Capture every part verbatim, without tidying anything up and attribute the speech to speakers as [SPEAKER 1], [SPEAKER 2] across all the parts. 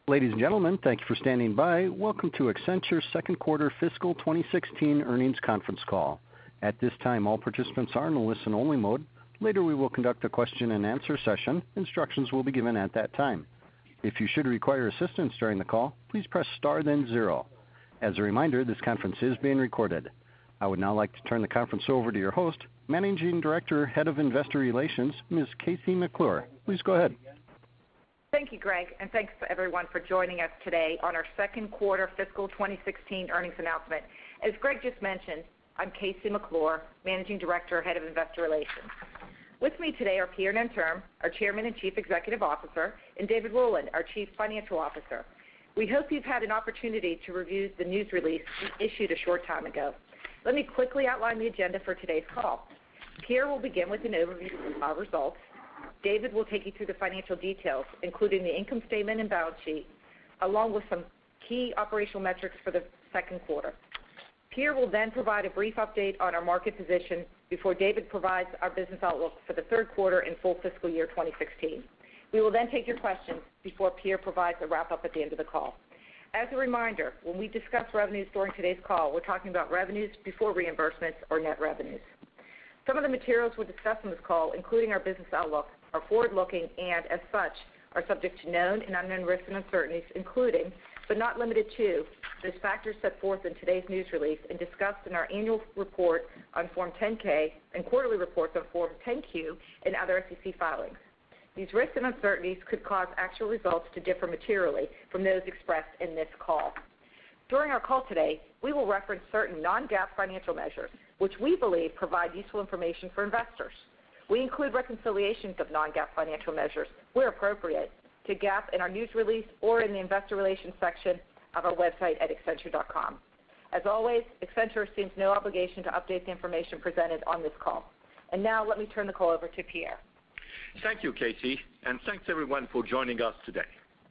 [SPEAKER 1] Ladies and gentlemen, thank you for standing by. Welcome to Accenture's second quarter fiscal twenty sixteen earnings conference call. At this time, all participants are in a listen-only mode. Later, we will conduct a question and answer session. Instructions will be given at that time. If you should require assistance during the call, please press star then zero. As a reminder, this conference is being recorded. I would now like to turn the conference over to your host, Managing Director, Head of Investor Relations, Miz KC McClure. Please go ahead.
[SPEAKER 2] Thank you, Greg, and thanks to everyone for joining us today on our second quarter fiscal twenty sixteen earnings announcement. As Greg just mentioned, I'm K C McClure, Managing Director, Head of Investor Relations. With me today are Pierre Nanterme, our Chairman and Chief Executive Officer, and David Rowland, our Chief Financial Officer. We hope you've had an opportunity to review the news release we issued a short time ago. Let me quickly outline the agenda for today's call. Pierre will begin with an overview of our results. David will take you through the financial details, including the income statement and balance sheet, along with some key operational metrics for the second quarter. Pierre will then provide a brief update on our market position before David provides our business outlook for the third quarter and full fiscal year twenty sixteen. We will then take your questions before Pierre provides a wrap-up at the end of the call. As a reminder, when we discuss revenues during today's call, we're talking about revenues before reimbursements or net revenues. Some of the materials we'll discuss in this call, including our business outlook, are forward-looking and, as such, are subject to known and unknown risks and uncertainties, including, but not limited to, those factors set forth in today's news release and discussed in our annual report on Form ten K and quarterly reports on Form ten Q and other S E C filings. These risks and uncertainties could cause actual results to differ materially from those expressed in this call. During our call today, we will reference certain non-GAAP financial measures, which we believe provide useful information for investors. We include reconciliations of non-GAAP financial measures, where appropriate, to GAAP in our news release or in the investor relations section of our website at accenture dot com. As always, Accenture assumes no obligation to update the information presented on this call. And now let me turn the call over to Pierre.
[SPEAKER 3] Thank you, Casey, and thanks everyone for joining us today.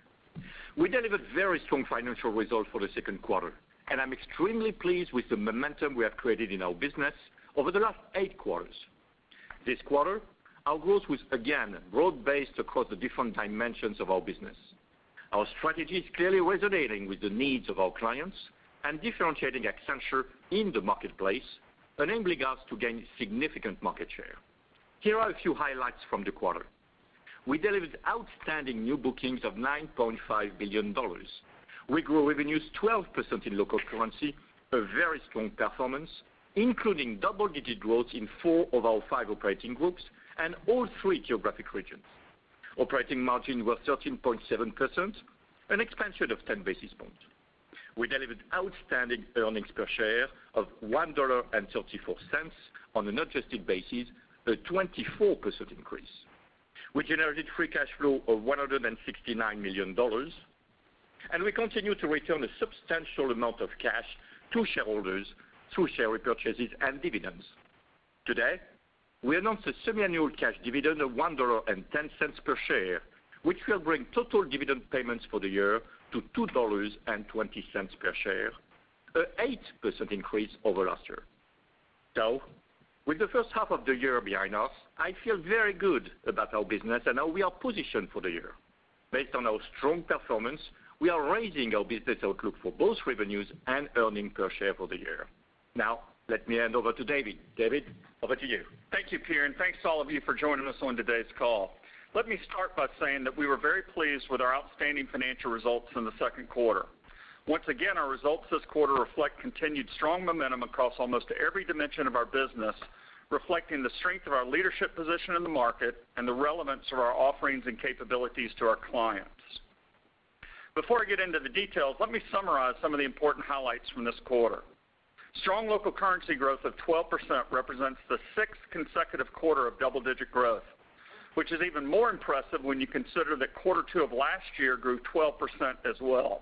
[SPEAKER 3] We delivered very strong financial results for the second quarter, and I'm extremely pleased with the momentum we have created in our business over the last eight quarters. This quarter, our growth was again broad-based across the different dimensions of our business. Our strategy is clearly resonating with the needs of our clients and differentiating Accenture in the marketplace, enabling us to gain significant market share. Here are a few highlights from the quarter. We delivered outstanding new bookings of nine point five billion dollars. We grew revenues twelve percent in local currency, a very strong performance, including double-digit growth in four of our five operating groups and all three geographic regions. Operating margin was thirteen point seven percent, an expansion of ten basis points. We delivered outstanding earnings per share of one dollar and thirty-four cents on an adjusted basis, a twenty-four percent increase. We generated free cash flow of one hundred sixty-nine million dollars, and we continue to return a substantial amount of cash to shareholders through share repurchases and dividends. Today, we announced a semi-annual cash dividend of one dollar and ten cents per share, which will bring total dividend payments for the year to two dollars and twenty cents per share, an eight percent increase over last year. So, with the first half of the year behind us, I feel very good about our business and how we are positioned for the year. Based on our strong performance, we are raising our business outlook for both revenues and earnings per share for the year. Now, let me hand over to David. David, over to you.
[SPEAKER 4] Thank you, Pierre, and thanks to all of you for joining us on today's call. Let me start by saying that we were very pleased with our outstanding financial results in the second quarter. Once again, our results this quarter reflect continued strong momentum across almost every dimension of our business, reflecting the strength of our leadership position in the market and the relevance of our offerings and capabilities to our clients. Before I get into the details, let me summarize some of the important highlights from this quarter. Strong local currency growth of twelve percent represents the sixth consecutive quarter of double-digit growth, which is even more impressive when you consider that quarter two of last year grew twelve percent as well.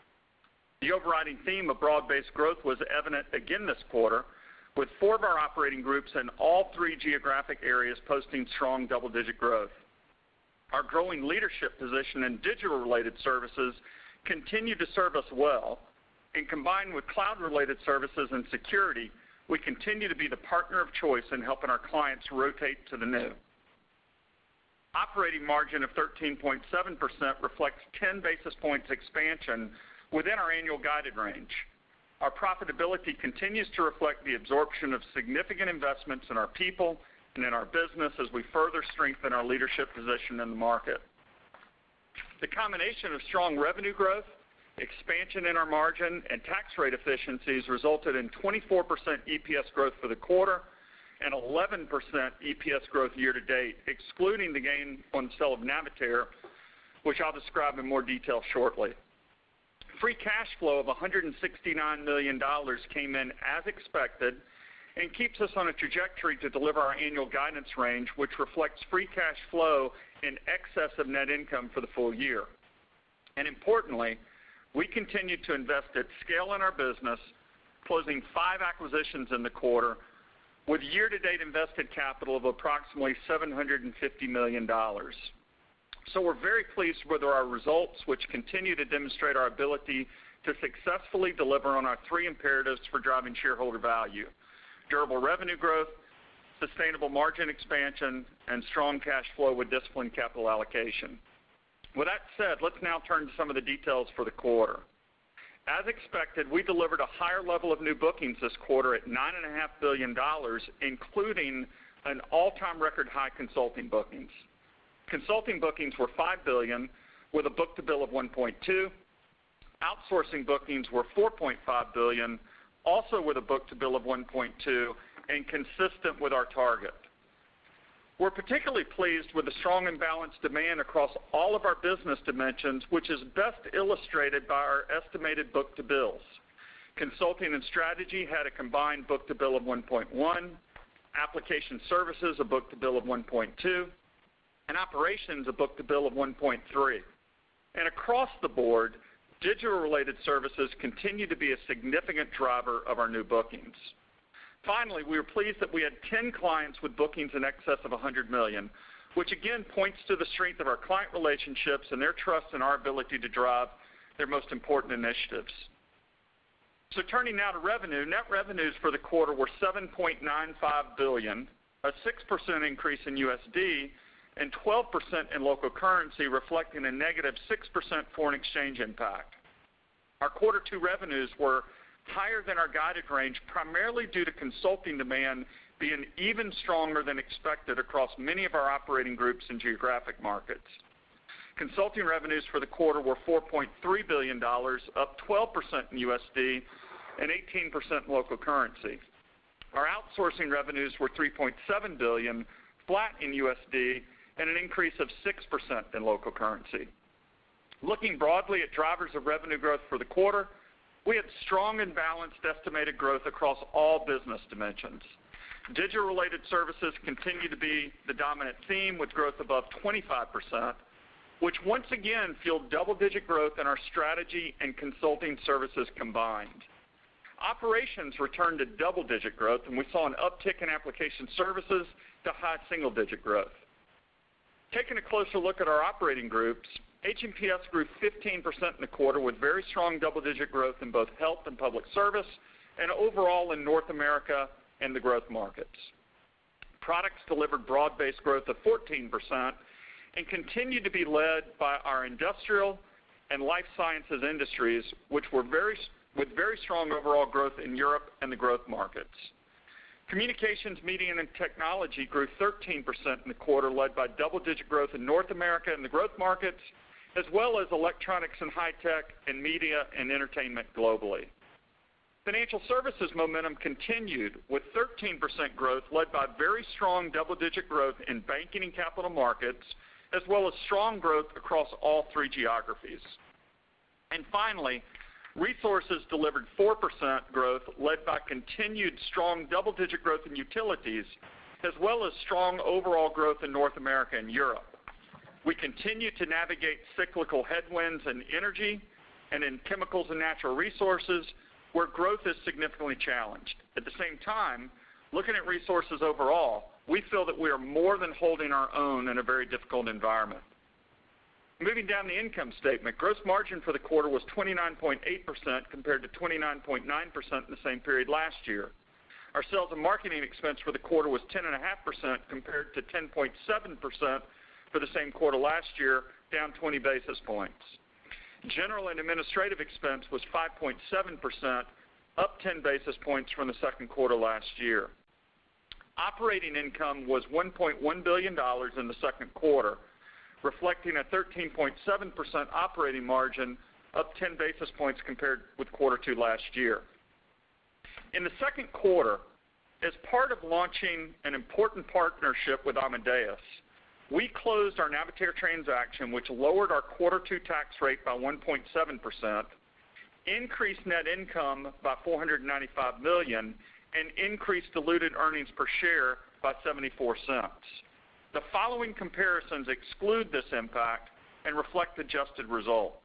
[SPEAKER 4] The overriding theme of broad-based growth was evident again this quarter, with four of our operating groups in all three geographic areas posting strong double-digit growth. Our growing leadership position in digital-related services continue to serve us well, and combined with cloud-related services and security, we continue to be the partner of choice in helping our clients rotate to the new. Operating margin of thirteen point seven percent reflects ten basis points expansion within our annual guided range. Our profitability continues to reflect the absorption of significant investments in our people and in our business as we further strengthen our leadership position in the market. The combination of strong revenue growth, expansion in our margin, and tax rate efficiencies resulted in twenty-four percent E P S growth for the quarter and eleven percent E P S growth year to date, excluding the gain on the sale of Navitaire, which I'll describe in more detail shortly. Free cash flow of one hundred sixty-nine million dollars came in as expected and keeps us on a trajectory to deliver our annual guidance range, which reflects free cash flow in excess of net income for the full year. And importantly, we continue to invest at scale in our business, closing five acquisitions in the quarter with year-to-date invested capital of approximately seven hundred fifty million dollars. So we're very pleased with our results, which continue to demonstrate our ability to successfully deliver on our three imperatives for driving shareholder value: durable revenue growth, sustainable margin expansion, and strong cash flow with disciplined capital allocation. With that said, let's now turn to some of the details for the quarter. As expected, we delivered a higher level of new bookings this quarter at nine point five billion dollars, including an all-time record high consulting bookings. Consulting bookings were five billion dollars with a book-to-bill of one point two. Outsourcing bookings were four point five billion dollars, also with a book-to-bill of one point two and consistent with our target. We're particularly pleased with the strong and balanced demand across all of our business dimensions, which is best illustrated by our estimated book-to-bills. Consulting and strategy had a combined book-to-bill of one point one, application services a book-to-bill of one point two, and operations a book-to-bill of one point three. And across the board, digital-related services continue to be a significant driver of our new bookings. Finally, we were pleased that we had ten clients with bookings in excess of one hundred million dollars, which again points to the strength of our client relationships and their trust in our ability to drive their most important initiatives. So turning now to revenue, net revenues for the quarter were seven point nine five billion dollars, a six percent increase in U S D and twelve percent in local currency, reflecting a negative six percent foreign exchange impact. Our quarter two revenues were higher than our guided range, primarily due to consulting demand being even stronger than expected across many of our operating groups and geographic markets. Consulting revenues for the quarter were four point three billion dollars, up twelve percent in U S D and eighteen percent in local currency. Our outsourcing revenues were three point seven billion dollars, flat in U S D, and an increase of six percent in local currency. Looking broadly at drivers of revenue growth for the quarter, we had strong and balanced estimated growth across all business dimensions. Digital-related services continue to be the dominant theme, with growth above twenty-five percent, which once again fueled double-digit growth in our strategy and consulting services combined. Operations returned to double-digit growth, and we saw an uptick in application services to high single-digit growth. Taking a closer look at our operating groups, H and P S grew fifteen percent in the quarter with very strong double-digit growth in both health and public service and overall in North America and the growth markets. Products delivered broad-based growth of fourteen percent and continued to be led by our industrial and life sciences industries, which were very, with very strong overall growth in Europe and the growth markets. Communications, media, and technology grew thirteen percent in the quarter, led by double-digit growth in North America and the growth markets, as well as electronics and high-tech and media and entertainment globally. Financial services momentum continued with thirteen percent growth, led by very strong double-digit growth in banking and capital markets, as well as strong growth across all three geographies. And finally, resources delivered four percent growth, led by continued strong double-digit growth in utilities, as well as strong overall growth in North America and Europe. We continue to navigate cyclical headwinds in energy and in chemicals and natural resources, where growth is significantly challenged. At the same time, looking at resources overall, we feel that we are more than holding our own in a very difficult environment. Moving down the income statement, gross margin for the quarter was twenty-nine point eight percent compared to twenty-nine point nine percent in the same period last year. Our sales and marketing expense for the quarter was ten point five percent compared to ten point seven percent for the same quarter last year, down twenty basis points. General and administrative expense was five point seven percent, up ten basis points from the second quarter last year. Operating income was one point one billion dollars in the second quarter, reflecting a thirteen point seven percent operating margin, up ten basis points compared with quarter two last year. In the second quarter, as part of launching an important partnership with Amadeus, we closed our Navitaire transaction, which lowered our quarter two tax rate by one point seven percent, increased net income by four hundred ninety-five million dollars, and increased diluted earnings per share by seventy-four cents. The following comparisons exclude this impact and reflect adjusted results.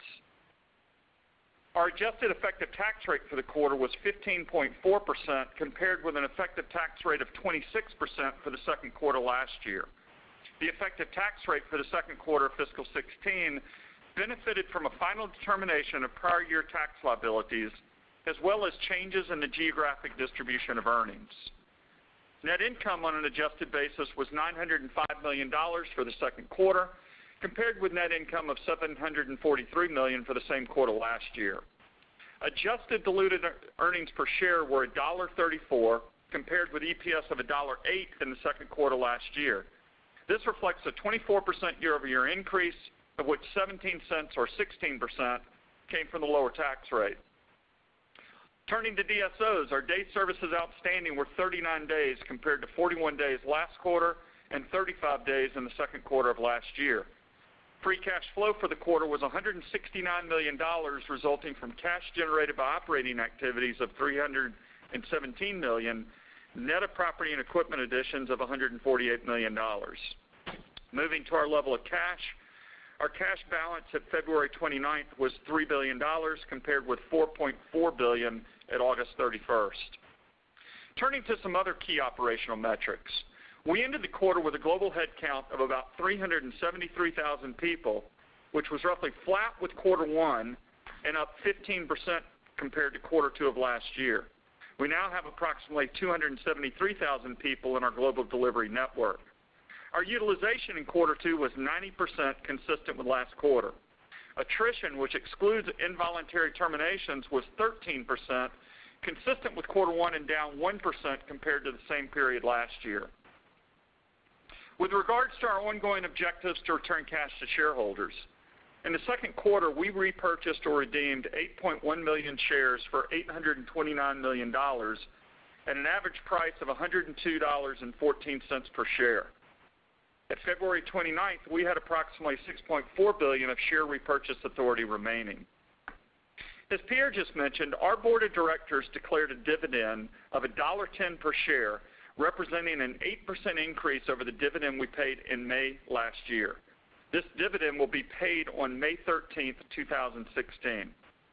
[SPEAKER 4] Our adjusted effective tax rate for the quarter was fifteen point four percent, compared with an effective tax rate of twenty-six percent for the second quarter last year. The effective tax rate for the second quarter of fiscal sixteen benefited from a final determination of prior year tax liabilities, as well as changes in the geographic distribution of earnings. Net income on an adjusted basis was nine hundred five million dollars for the second quarter, compared with net income of seven hundred forty-three million dollars for the same quarter last year. Adjusted diluted earnings per share were one dollar thirty-four, compared with E P S of one dollar eight in the second quarter last year. This reflects a twenty-four percent year-over-year increase, of which seventeen cents or sixteen percent came from the lower tax rate. Turning to D S Os, our day services outstanding were thirty-nine days compared to forty-one days last quarter and thirty-five days in the second quarter of last year. Free cash flow for the quarter was one hundred sixty-nine million dollars, resulting from cash generated by operating activities of three hundred seventeen million dollars, net of property and equipment additions of one hundred forty-eight million dollars. Moving to our level of cash, our cash balance at February twenty-ninth was three billion dollars, compared with four point four billion dollars at August thirty-first. Turning to some other key operational metrics, we ended the quarter with a global headcount of about three hundred seventy-three thousand people, which was roughly flat with quarter one and up fifteen percent compared to quarter two of last year. We now have approximately two hundred seventy-three thousand people in our global delivery network. Our utilization in quarter two was ninety percent, consistent with last quarter. Attrition, which excludes involuntary terminations, was thirteen percent, consistent with quarter one and down one percent compared to the same period last year. With regards to our ongoing objectives to return cash to shareholders, in the second quarter, we repurchased or redeemed eight point one million shares for eight hundred twenty-nine million dollars at an average price of one hundred two dollars and fourteen cents per share. At February twenty-ninth, we had approximately six point four billion dollars of share repurchase authority remaining. As Pierre just mentioned, our board of directors declared a dividend of one dollar ten per share, representing an eight percent increase over the dividend we paid in May last year. This dividend will be paid on May thirteenth, two thousand sixteen.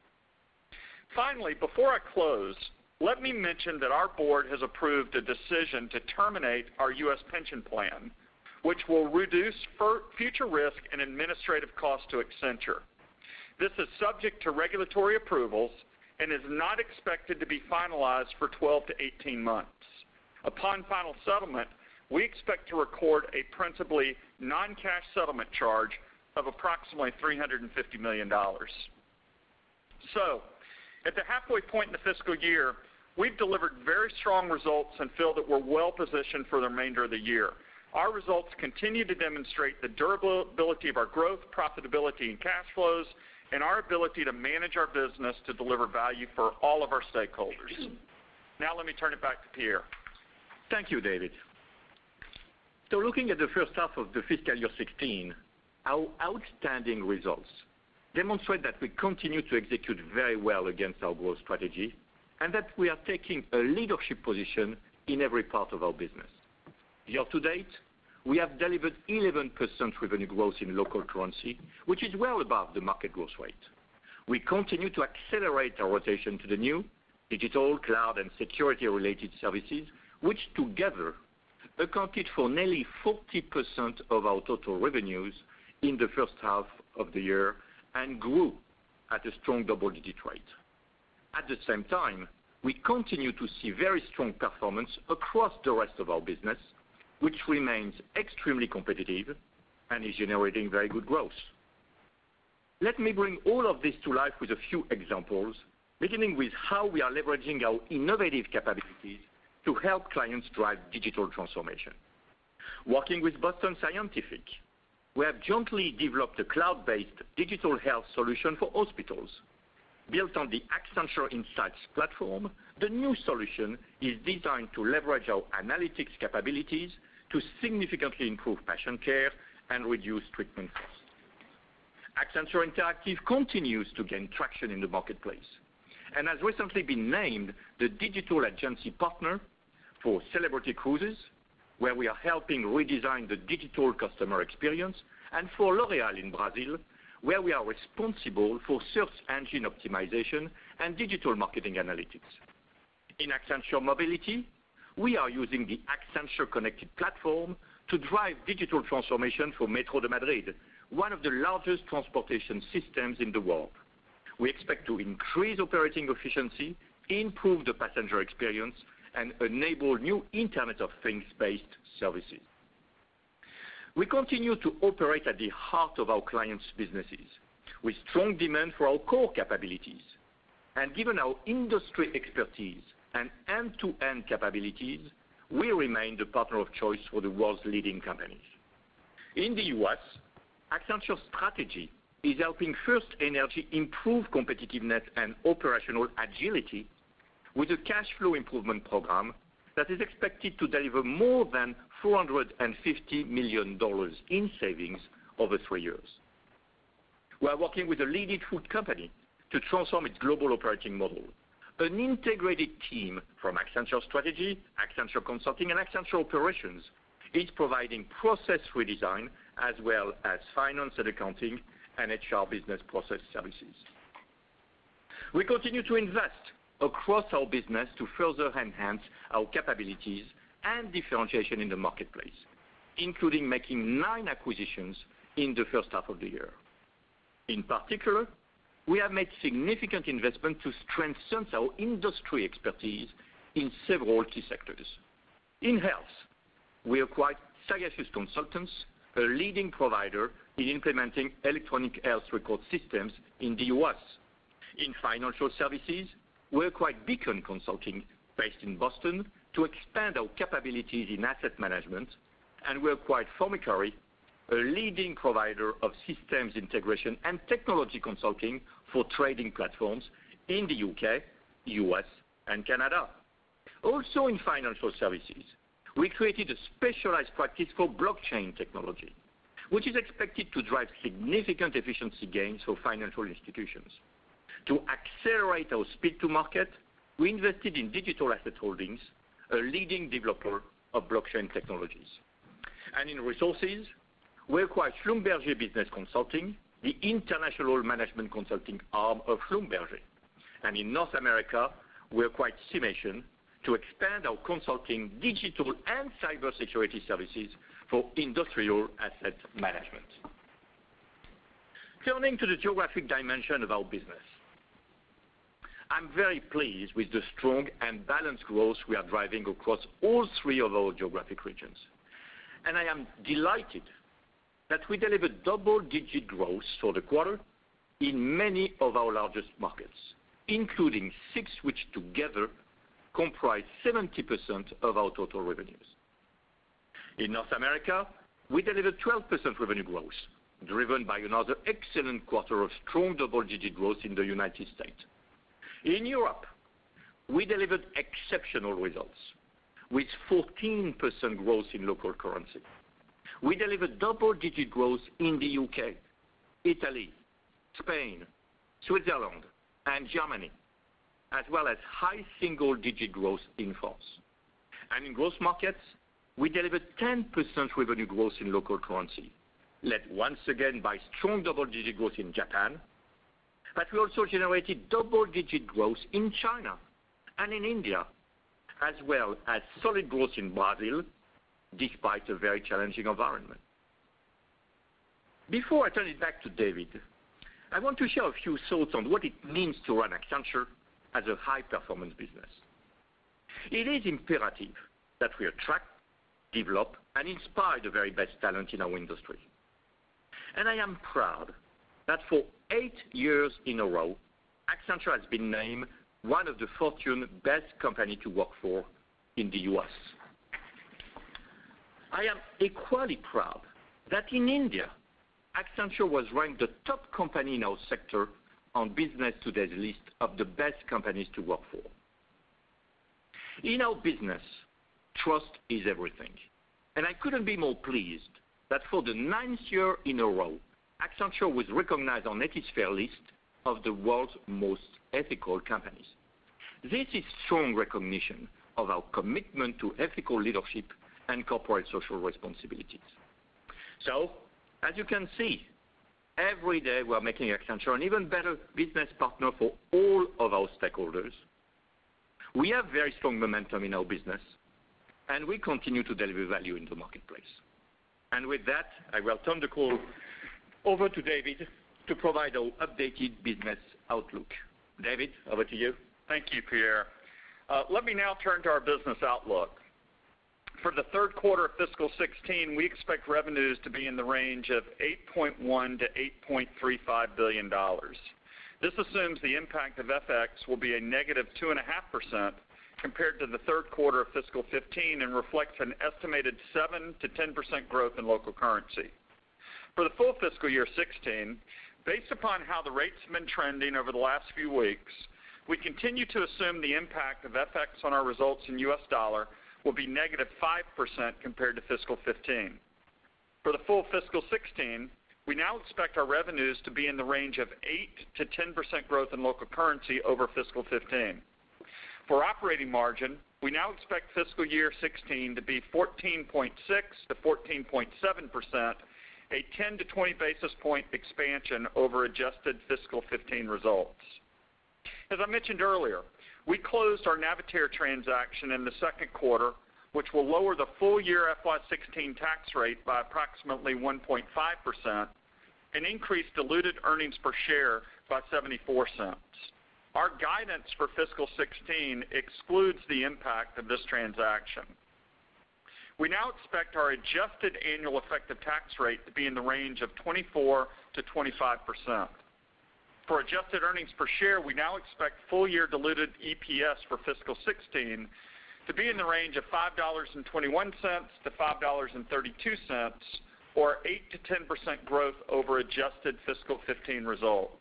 [SPEAKER 4] Finally, before I close, let me mention that our board has approved a decision to terminate our U S pension plan, which will reduce future risk and administrative costs to Accenture. This is subject to regulatory approvals and is not expected to be finalized for twelve to eighteen months. Upon final settlement, we expect to record a principally non-cash settlement charge of approximately three hundred fifty million dollars. So, at the halfway point in the fiscal year, we've delivered very strong results and feel that we're well positioned for the remainder of the year. Our results continue to demonstrate the durability of our growth, profitability, and cash flows, and our ability to manage our business to deliver value for all of our stakeholders. Now let me turn it back to Pierre.
[SPEAKER 3] Thank you, David. So looking at the first half of the fiscal year sixteen, our outstanding results demonstrate that we continue to execute very well against our growth strategy and that we are taking a leadership position in every part of our business. Year to date, we have delivered eleven percent revenue growth in local currency, which is well above the market growth rate. We continue to accelerate our rotation to the new digital, cloud, and security-related services, which together accounted for nearly forty percent of our total revenues in the first half of the year and grew at a strong double-digit rate. At the same time, we continue to see very strong performance across the rest of our business, which remains extremely competitive and is generating very good growth. Let me bring all of this to life with a few examples, beginning with how we are leveraging our innovative capabilities to help clients drive digital transformation. Working with Boston Scientific, we have jointly developed a cloud-based digital health solution for hospitals. Built on the Accenture Insights platform, the new solution is designed to leverage our analytics capabilities to significantly improve patient care and reduce treatment costs. Accenture Interactive continues to gain traction in the marketplace and has recently been named the digital agency partner for Celebrity Cruises, where we are helping redesign the digital customer experience, and for L'Oréal in Brazil, where we are responsible for search engine optimization and digital marketing analytics. In Accenture Mobility, we are using the Accenture Connected platform to drive digital transformation for Metro de Madrid, one of the largest transportation systems in the world. We expect to increase operating efficiency, improve the passenger experience, and enable new Internet of Things-based services. We continue to operate at the heart of our clients' businesses with strong demand for our core capabilities. And given our industry expertise and end-to-end capabilities, we remain the partner of choice for the world's leading companies. In the U S, Accenture Strategy is helping FirstEnergy improve competitiveness and operational agility with a cash flow improvement program that is expected to deliver more than four hundred fifty million dollars in savings over three years. We are working with a leading food company to transform its global operating model. An integrated team from Accenture Strategy, Accenture Consulting, and Accenture Operations is providing process redesign as well as finance and accounting and H R business process services. We continue to invest across our business to further enhance our capabilities and differentiation in the marketplace, including making nine acquisitions in the first half of the year. In particular, we have made significant investment to strengthen our industry expertise in several key sectors. In health, we acquired Sagacious Consultants, a leading provider in implementing electronic health record systems in the U S. In financial services, we acquired Beacon Consulting, based in Boston, to expand our capabilities in asset management, and we acquired Formicary, a leading provider of systems integration and technology consulting for trading platforms in the U K, U S, and Canada. Also in financial services, we created a specialized practice for blockchain technology, which is expected to drive significant efficiency gains for financial institutions. To accelerate our speed to market, we invested in Digital Asset Holdings, a leading developer of blockchain technologies. And in resources, we acquired Schlumberger Business Consulting, the international management consulting arm of Schlumberger. And in North America, we acquired Cimation to expand our consulting, digital, and cybersecurity services for industrial asset management. Turning to the geographic dimension of our business, I'm very pleased with the strong and balanced growth we are driving across all three of our geographic regions. And I am delighted that we delivered double-digit growth for the quarter in many of our largest markets, including six which together comprise seventy percent of our total revenues. In North America, we delivered twelve percent revenue growth, driven by another excellent quarter of strong double-digit growth in the United States. In Europe, we delivered exceptional results with fourteen percent growth in local currency. We delivered double-digit growth in the U K, Italy, Spain, Switzerland, and Germany, as well as high single-digit growth in France. And in growth markets, we delivered ten percent revenue growth in local currency, led once again by strong double-digit growth in Japan, but we also generated double-digit growth in China and in India, as well as solid growth in Brazil, despite a very challenging environment. Before I turn it back to David, I want to share a few thoughts on what it means to run Accenture as a high-performance business. It is imperative that we attract, develop, and inspire the very best talent in our industry. And I am proud that for eight years in a row, Accenture has been named one of the Fortune best companies to work for in the U S. I am equally proud that in India, Accenture was ranked the top company in our sector on Business Today's list of the best companies to work for. In our business, trust is everything. And I couldn't be more pleased that for the ninth year in a row, Accenture was recognized on Ethisphere list of the world's most ethical companies. This is strong recognition of our commitment to ethical leadership and corporate social responsibilities. So, as you can see, every day we are making Accenture an even better business partner for all of our stakeholders. We have very strong momentum in our business, and we continue to deliver value in the marketplace. And with that, I will turn the call over to David to provide our updated business outlook. David, over to you.
[SPEAKER 4] Thank you, Pierre. Uh, let me now turn to our business outlook. For the third quarter of fiscal sixteen, we expect revenues to be in the range of eight point one to eight point three five billion dollars. This assumes the impact of F X will be a negative two point five percent compared to the third quarter of fiscal fifteen and reflects an estimated seven to ten percent growth in local currency. For the full fiscal year sixteen, based upon how the rates have been trending over the last few weeks, we continue to assume the impact of F X on our results in U S dollar will be negative five percent compared to fiscal fifteen. For the full fiscal sixteen, we now expect our revenues to be in the range of eight to ten percent growth in local currency over fiscal fifteen. For operating margin, we now expect fiscal year sixteen to be fourteen point six to fourteen point seven percent, a ten to twenty basis point expansion over adjusted fiscal fifteen results. As I mentioned earlier, we closed our Navitaire transaction in the second quarter, which will lower the full year F Y sixteen tax rate by approximately one point five percent and increase diluted earnings per share by seventy-four cents. Our guidance for fiscal sixteen excludes the impact of this transaction. We now expect our adjusted annual effective tax rate to be in the range of twenty-four to twenty-five percent. For adjusted earnings per share, we now expect full-year diluted E P S for fiscal sixteen to be in the range of five dollars and twenty-one cents to five dollars and thirty-two cents, or eight to ten percent growth over adjusted fiscal fifteen results.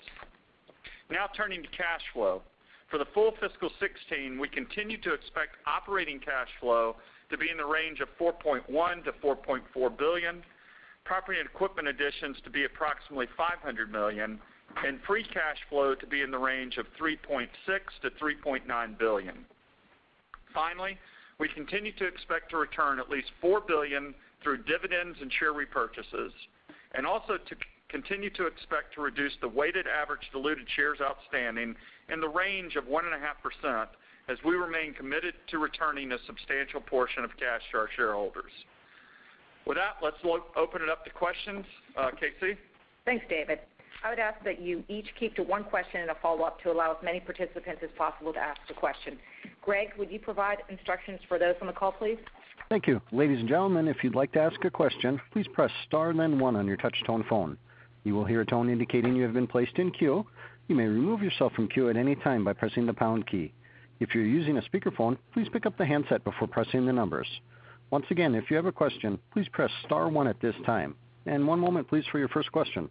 [SPEAKER 4] Now turning to cash flow. For the full fiscal sixteen, we continue to expect operating cash flow to be in the range of four point one to four point four billion dollars, property and equipment additions to be approximately five hundred million dollars, and free cash flow to be in the range of three point six to three point nine billion dollars. Finally, we continue to expect to return at least four billion dollars through dividends and share repurchases, and also to continue to expect to reduce the weighted average diluted shares outstanding in the range of one point five percent as we remain committed to returning a substantial portion of cash to our shareholders. With that, let's lo- open it up to questions. Uh, Casey?
[SPEAKER 2] Thanks, David. I would ask that you each keep to one question and a follow-up to allow as many participants as possible to ask a question. Greg, would you provide instructions for those on the call, please?
[SPEAKER 1] Thank you. Ladies and gentlemen, if you'd like to ask a question, please press star and then one on your touch-tone phone. You will hear a tone indicating you have been placed in queue. You may remove yourself from queue at any time by pressing the pound key. If you're using a speakerphone, please pick up the handset before pressing the numbers. Once again, if you have a question, please press star one at this time. And one moment, please, for your first question.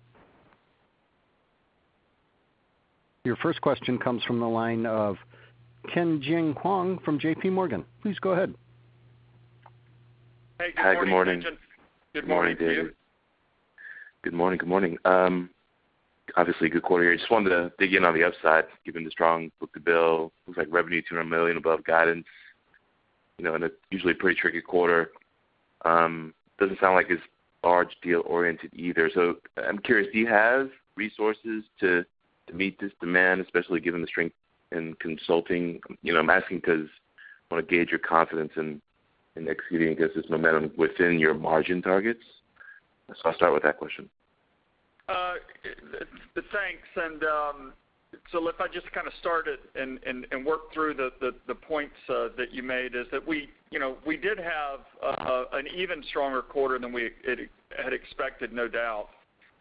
[SPEAKER 1] Your first question comes from the line of Tien-Tsin Huang from J P Morgan. Please go ahead.
[SPEAKER 4] Hey, good
[SPEAKER 5] Hi,
[SPEAKER 4] morning,
[SPEAKER 5] good morning.
[SPEAKER 4] Tien-Tsin.
[SPEAKER 5] Good morning, David. Good morning, good morning. Um, obviously, good quarter here. Just wanted to dig in on the upside, given the strong book-to-bill. Looks like revenue two hundred million dollars above guidance, you know, in a usually pretty tricky quarter. Um, doesn't sound like it's large deal-oriented either. So I'm curious, do you have resources to, to meet this demand, especially given the strength in consulting? You know, I'm asking because I want to gauge your confidence in, in executing against this momentum within your margin targets. So I'll start with that question.
[SPEAKER 4] Uh, thanks. And um, so if I just kind of start it and, and, and work through the, the, the points uh, that you made, is that we, you know, we did have uh, an even stronger quarter than we had expected, no doubt.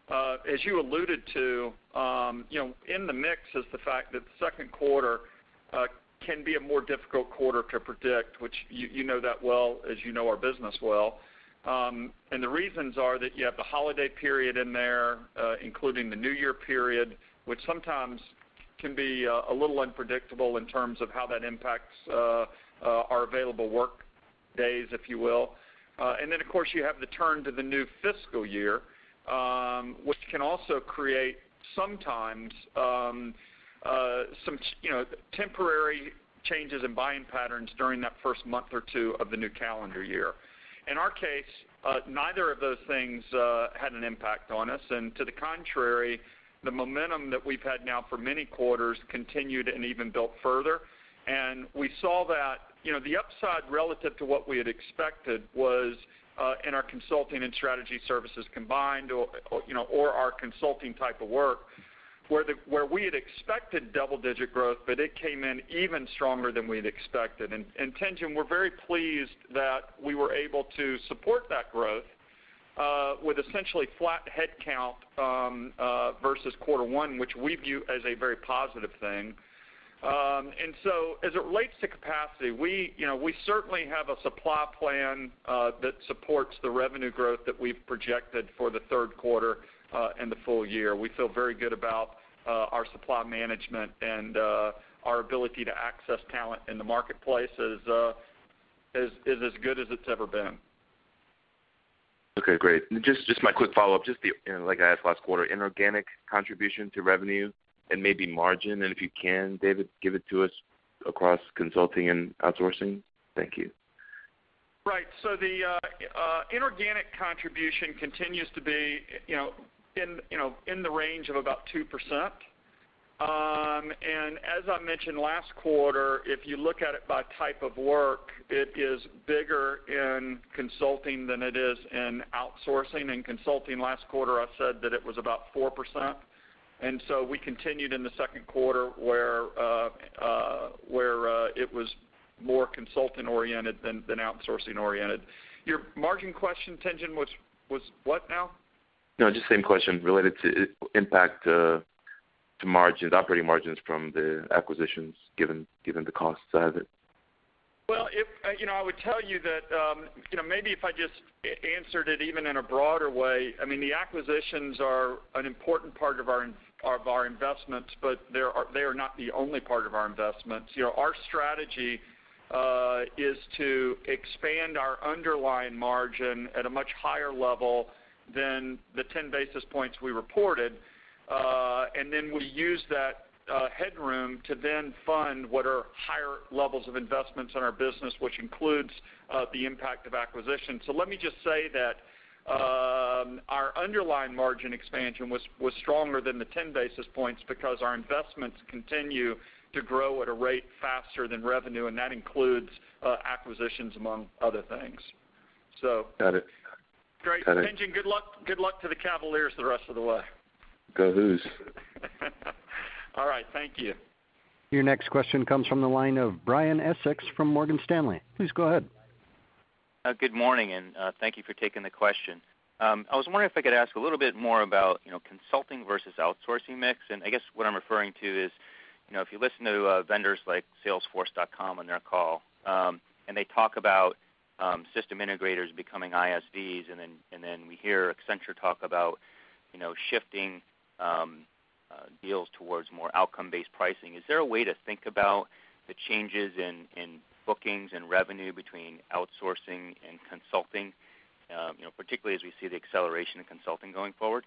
[SPEAKER 4] uh, as you alluded to, um, you know, in the mix is the fact that the second quarter uh, can be a more difficult quarter to predict, which you, you know that well as you know our business well. Um, and the reasons are that you have the holiday period in there, uh, including the New Year period, which sometimes can be uh, a little unpredictable in terms of how that impacts uh, uh, our available work days, if you will. Uh, and then, of course, you have the turn to the new fiscal year, um, which can also create sometimes um, uh, some, you know, temporary changes in buying patterns during that first month or two of the new calendar year. In our case, uh, neither of those things uh, had an impact on us, and to the contrary, the momentum that we've had now for many quarters continued and even built further. And we saw that, you know, the upside relative to what we had expected was uh, in our consulting and strategy services combined, or, or you know, or our consulting type of work, where the where we had expected double-digit growth, but it came in even stronger than we had expected. And, and Tien-Tsin, we're very pleased that we were able to support that growth Uh, with essentially flat headcount um, uh, versus quarter one, which we view as a very positive thing. Um, and so, as it relates to capacity, we, you know, we certainly have a supply plan uh, that supports the revenue growth that we've projected for the third quarter uh, and the full year. We feel very good about uh, our supply management, and uh, our ability to access talent in the marketplace is, uh, is is as good as it's ever been.
[SPEAKER 5] Okay, great. Just just my quick follow-up, just the, you know, like I asked last quarter, inorganic contribution to revenue and maybe margin, and if you can, David, give it to us across consulting and outsourcing. Thank you.
[SPEAKER 4] Right. So the uh, uh, inorganic contribution continues to be, you know, in you know in the range of about two percent. Um, and as I mentioned last quarter, if you look at it by type of work, it is bigger in consulting than it is in outsourcing. In consulting last quarter, I said that it was about four percent. And so we continued in the second quarter where uh, uh, where uh, it was more consulting-oriented than, than outsourcing-oriented. Your margin question, Tien-Tsin, was, was what now?
[SPEAKER 5] No, just same question related to impact uh, to margins, operating margins from the acquisitions, given given the cost side of it.
[SPEAKER 4] Well, if, uh, you know, I would tell you that, um, you know, maybe if I just answered it even in a broader way, I mean, the acquisitions are an important part of our of our investments, but they are they are not the only part of our investments. You know, our strategy uh, is to expand our underlying margin at a much higher level than the ten basis points we reported, uh, and then we use that Uh, headroom to then fund what are higher levels of investments in our business, which includes uh, the impact of acquisition. So let me just say that um, our underlying margin expansion was, was stronger than the ten basis points because our investments continue to grow at a rate faster than revenue, and that includes uh, acquisitions, among other things. So,
[SPEAKER 5] Got it.
[SPEAKER 4] Great.
[SPEAKER 5] Got it.
[SPEAKER 4] Tien-Tsin, good luck, good luck to the Cavaliers the rest of the way.
[SPEAKER 5] Go Who's.
[SPEAKER 4] All right, thank you.
[SPEAKER 1] Your next question comes from the line of Brian Essex from Morgan Stanley. Please go ahead.
[SPEAKER 6] Uh, good morning, and uh, thank you for taking the question. Um, I was wondering if I could ask a little bit more about, you know, consulting versus outsourcing mix, and I guess what I'm referring to is, you know, if you listen to uh, vendors like Salesforce dot com on their call, um, and they talk about um, system integrators becoming I S Vs, and then and then we hear Accenture talk about, you know, shifting Um, Uh, deals towards more outcome-based pricing. Is there a way to think about the changes in, in bookings and revenue between outsourcing and consulting, um, you know, particularly as we see the acceleration in consulting going forward?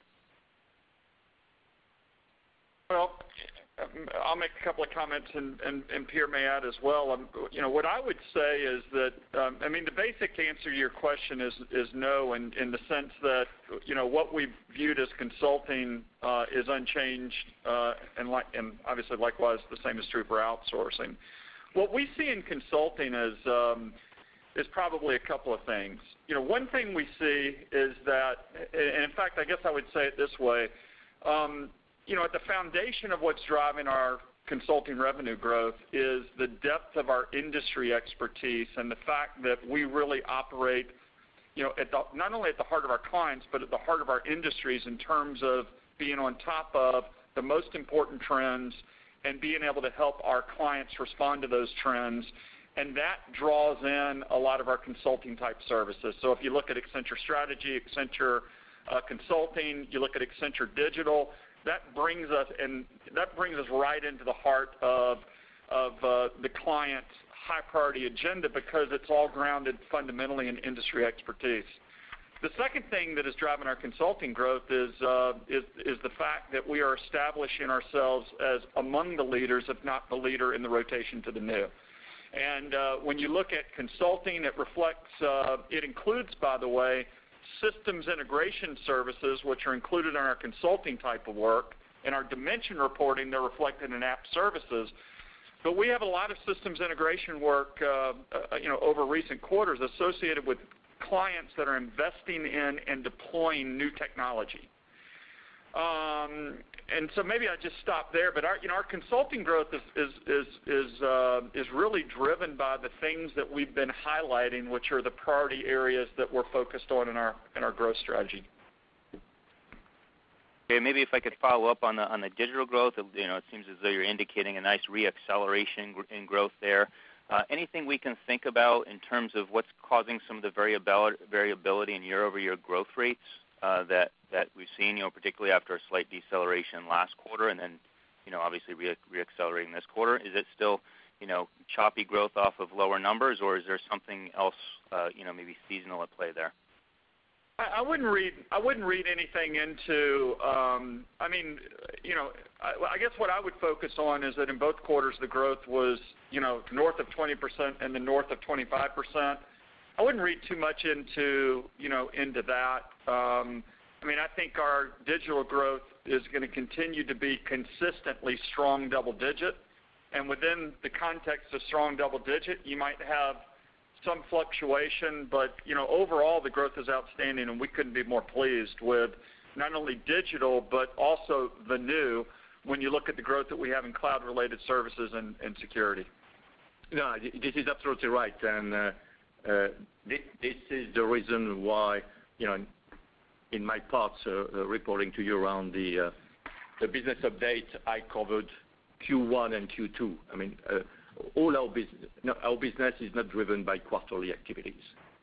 [SPEAKER 4] Well, I'll make a couple of comments, and, and, and Pierre may add as well. Um, you know, what I would say is that, um, I mean, the basic answer to your question is is no, in, in the sense that, you know, what we viewed as consulting uh, is unchanged, uh, and, like, and obviously likewise the same is true for outsourcing. What we see in consulting is um, is probably a couple of things. You know, one thing we see is that, and in fact, I guess I would say it this way. Um, You know, at the foundation of what's driving our consulting revenue growth is the depth of our industry expertise and the fact that we really operate you know, at the, not only at the heart of our clients, but at the heart of our industries in terms of being on top of the most important trends and being able to help our clients respond to those trends. And that draws in a lot of our consulting type services. So if you look at Accenture Strategy, Accenture uh, Consulting, you look at Accenture Digital, that brings us and that brings us right into the heart of of uh, the client's high priority agenda because it's all grounded fundamentally in industry expertise. The second thing that is driving our consulting growth is, uh, is, is the fact that we are establishing ourselves as among the leaders, if not the leader, in the rotation to the new. And uh, when you look at consulting, it reflects, uh, it includes, by the way, systems integration services, which are included in our consulting type of work. In our dimension reporting, they're reflected in app services. But we have a lot of systems integration work, uh, uh, you know, over recent quarters associated with clients that are investing in and deploying new technology. Um, and so maybe I just stop there. But our, you know, our consulting growth is is is is, uh, is really driven by the things that we've been highlighting, which are the priority areas that we're focused on in our in our growth strategy.
[SPEAKER 6] Okay, maybe if I could follow up on the on the digital growth. You know, it seems as though you're indicating a nice reacceleration in growth there. Uh, anything we can think about in terms of what's causing some of the variability, variability in year-over-year growth rates uh, that that we've seen, you know, particularly after a slight deceleration last quarter, and then, you know, obviously re- reaccelerating this quarter? Is it still, you know, choppy growth off of lower numbers, or is there something else, uh, you know, maybe seasonal at play there?
[SPEAKER 4] I wouldn't read. I wouldn't read anything into. Um, I mean, you know, I, I guess what I would focus on is that in both quarters the growth was, you know, north of twenty percent and then north of twenty-five percent. I wouldn't read too much into, you know, into that. Um, I mean, I think our digital growth is going to continue to be consistently strong double digit, and within the context of strong double digit, you might have some fluctuation, but you know, overall the growth is outstanding, and we couldn't be more pleased with not only digital but also the new when you look at the growth that we have in cloud-related services and, and security.
[SPEAKER 3] No, this is absolutely right, and uh, uh, this, this is the reason why, you know, in my parts uh, uh, reporting to you around the uh, the business update, I covered Q one and Q two. I mean. Uh, All our business, no, our business is not driven by quarterly activities.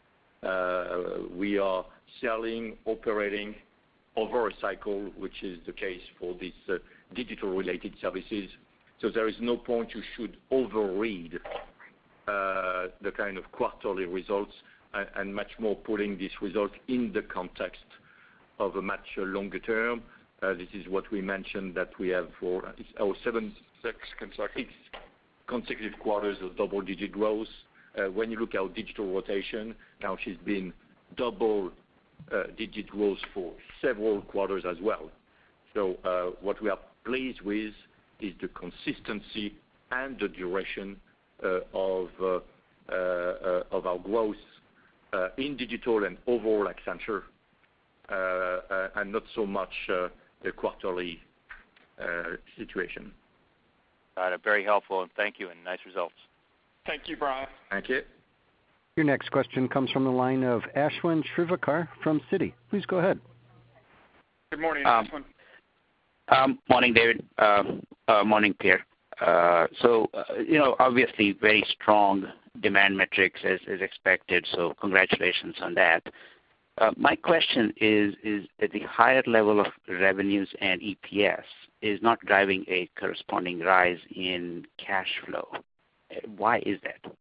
[SPEAKER 3] Uh, we are selling, operating over a cycle, which is the case for these uh, digital-related services. So there is no point you should overread uh, the kind of quarterly results, and, and much more putting this result in the context of a much uh, longer term. Uh, this is what we mentioned that we have for it's our seven,
[SPEAKER 4] six consecutive.
[SPEAKER 3] consecutive quarters of double-digit growth. Uh, when you look at our digital rotation, now she's been double-digit uh, growth for several quarters as well. So uh, what we are pleased with is the consistency and the duration uh, of uh, uh, uh, of our growth uh, in digital and overall Accenture, uh, uh, and not so much uh, the quarterly uh, situation.
[SPEAKER 6] Got it. Very helpful, and thank you, and nice results.
[SPEAKER 4] Thank you, Brian.
[SPEAKER 3] Thank you.
[SPEAKER 1] Your next question comes from the line of Ashwin Shirvaikar from Citi. Please go ahead.
[SPEAKER 4] Good morning,
[SPEAKER 7] um,
[SPEAKER 4] Ashwin.
[SPEAKER 7] Um, morning, David. Uh, uh, morning, Pierre. Uh, so, uh, you know, obviously very strong demand metrics as, as expected, so congratulations on that. Uh, my question is, is at the higher level of revenues and E P S is not driving a corresponding rise in cash flow. Why is that?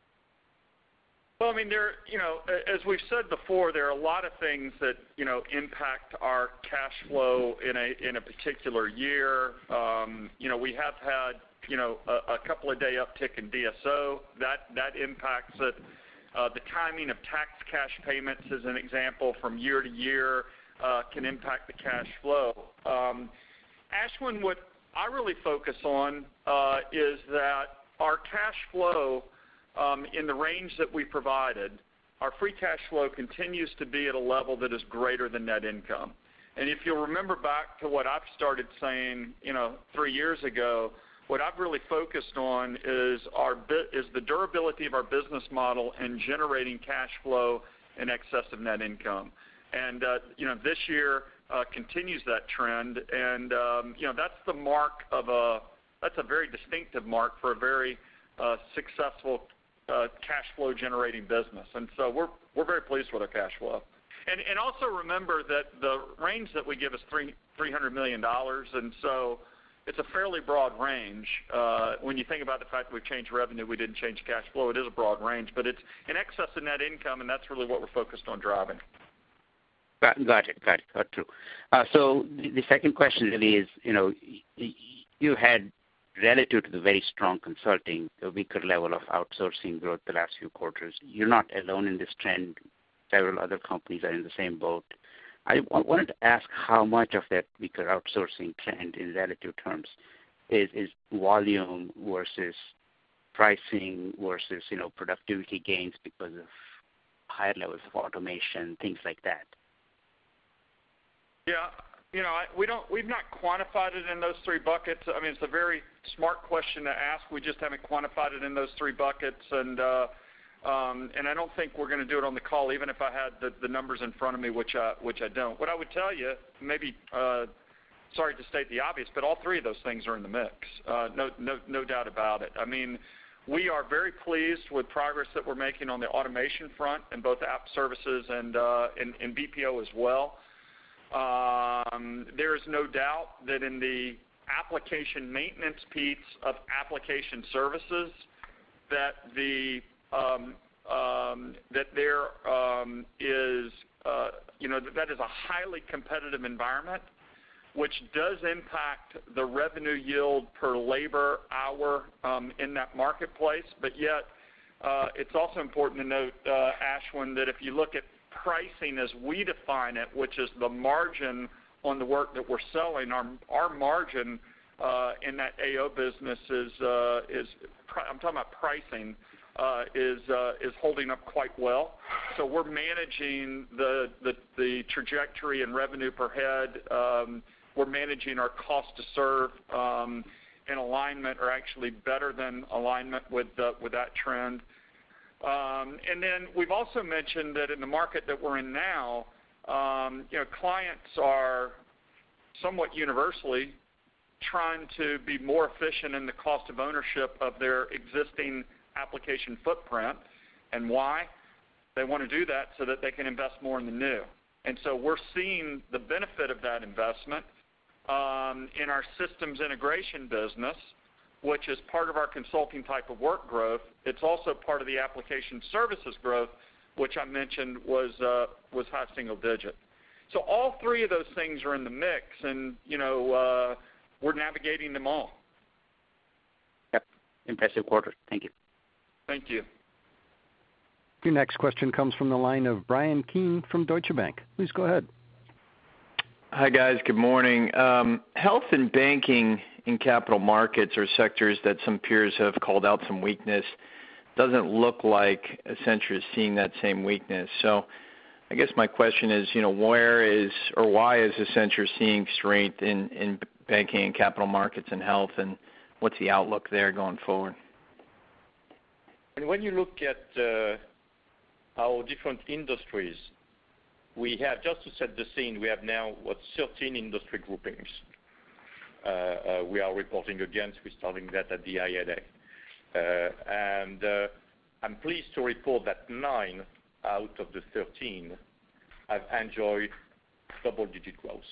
[SPEAKER 4] Well, I mean, there, you know, as we've said before, there are a lot of things that, you know, impact our cash flow in a in a particular year. Um, you know, we have had, you know, a, a couple of day uptick in D S O. That that impacts it. Uh, the timing of tax cash payments, as an example, from year to year uh, can impact the cash flow. Um, Ashwin, what I really focus on uh, is that our cash flow um, in the range that we provided, our free cash flow continues to be at a level that is greater than net income. And if you'll remember back to what I've started saying, you know, three years ago, what I've really focused on is our is the durability of our business model and generating cash flow in excess of net income. And uh, you know, this year uh, continues that trend, and um, you know, that's the mark of a that's a very distinctive mark for a very uh, successful uh, cash flow generating business. And so we're we're very pleased with our cash flow. And and also remember that the range that we give is three three hundred million dollars, and so it's a fairly broad range. Uh, when you think about the fact that we've changed revenue, we didn't change cash flow. It is a broad range, but it's in excess of net income, and that's really what we're focused on driving.
[SPEAKER 7] Got, got it, got it, got true. Uh, so the, the second question really is, you know, you had, relative to the very strong consulting, a weaker level of outsourcing growth the last few quarters. You're not alone in this trend. Several other companies are in the same boat. I wanted to ask how much of that weaker outsourcing trend in relative terms is, is volume versus pricing versus, you know, productivity gains because of higher levels of automation, things like that.
[SPEAKER 4] Yeah, you know, I, we don't, we've not quantified it in those three buckets. I mean, it's a very smart question to ask. We just haven't quantified it in those three buckets, and uh, Um, and I don't think we're going to do it on the call, even if I had the, the numbers in front of me, which I, which I don't. What I would tell you, maybe, uh, sorry to state the obvious, but all three of those things are in the mix. Uh, no, no, no doubt about it. I mean, we are very pleased with progress that we're making on the automation front in both app services and uh, in, in B P O as well. Um, there is no doubt that in the application maintenance piece of application services, that the Um, um, that there um, is, uh, you know, that, that is a highly competitive environment, which does impact the revenue yield per labor hour um, in that marketplace. But yet, uh, it's also important to note, uh, Ashwin, that if you look at pricing as we define it, which is the margin on the work that we're selling, our, our margin uh, in that A O business is, uh, is I'm talking about pricing, Uh, is uh, is holding up quite well. So we're managing the the, the trajectory and revenue per head. Um, we're managing our cost to serve um, in alignment, or actually better than alignment with uh, with that trend. Um, and then we've also mentioned that in the market that we're in now, um, you know, clients are somewhat universally trying to be more efficient in the cost of ownership of their existing application footprint. And why? They want to do that so that they can invest more in the new. And so we're seeing the benefit of that investment um, in our systems integration business, which is part of our consulting type of work growth. It's also part of the application services growth, which I mentioned was uh, was high single digit. So all three of those things are in the mix, and you know uh, we're navigating them all.
[SPEAKER 7] Yep, impressive quarter. Thank you.
[SPEAKER 4] Thank you.
[SPEAKER 1] Your next question comes from the line of Bryan Keane from Deutsche Bank. Please go ahead.
[SPEAKER 8] Hi, guys. Good morning. Um, health and banking in capital markets are sectors that some peers have called out some weakness. Doesn't look like Accenture is seeing that same weakness. So I guess my question is, you know, where is or why is Accenture seeing strength in, in banking and capital markets and health, and what's the outlook there going forward?
[SPEAKER 3] And when you look at uh, our different industries, we have, just to set the scene, we have now, what, thirteen industry groupings uh, uh, we are reporting against. We're starting that at the I A D A. Uh, and uh, I'm pleased to report that nine out of the thirteen have enjoyed double-digit growth.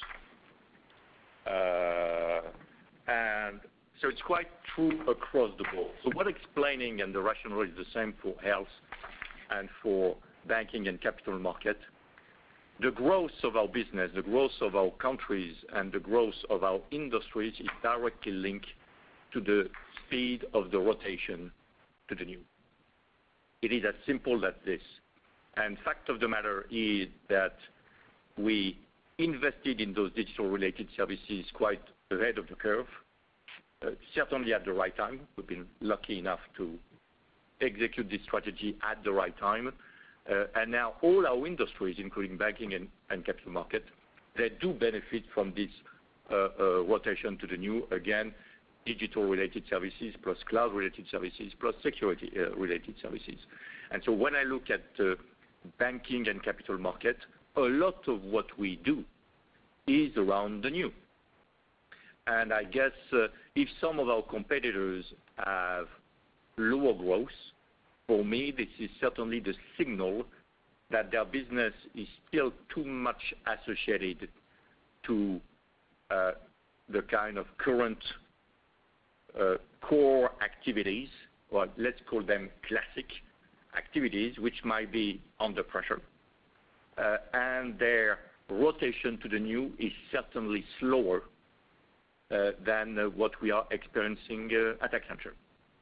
[SPEAKER 3] Uh, and So it's quite true across the board. So what explaining, and the rationale is the same for health and for banking and capital market, the growth of our business, the growth of our countries, and the growth of our industries is directly linked to the speed of the rotation to the new. It is as simple as this. And fact of the matter is that we invested in those digital-related services quite ahead of the curve. Uh, certainly at the right time. We've been lucky enough to execute this strategy at the right time. Uh, and now all our industries, including banking and, and capital market, they do benefit from this uh, uh, rotation to the new, again, digital-related services plus cloud-related services plus security-related uh, services. And so when I look at uh, banking and capital market, a lot of what we do is around the new. And I guess uh, if some of our competitors have lower growth, for me, this is certainly the signal that their business is still too much associated to uh, the kind of current uh, core activities, or let's call them classic activities, which might be under pressure. Uh, and their rotation to the new is certainly slower uh, than uh, what we are experiencing uh, at Accenture.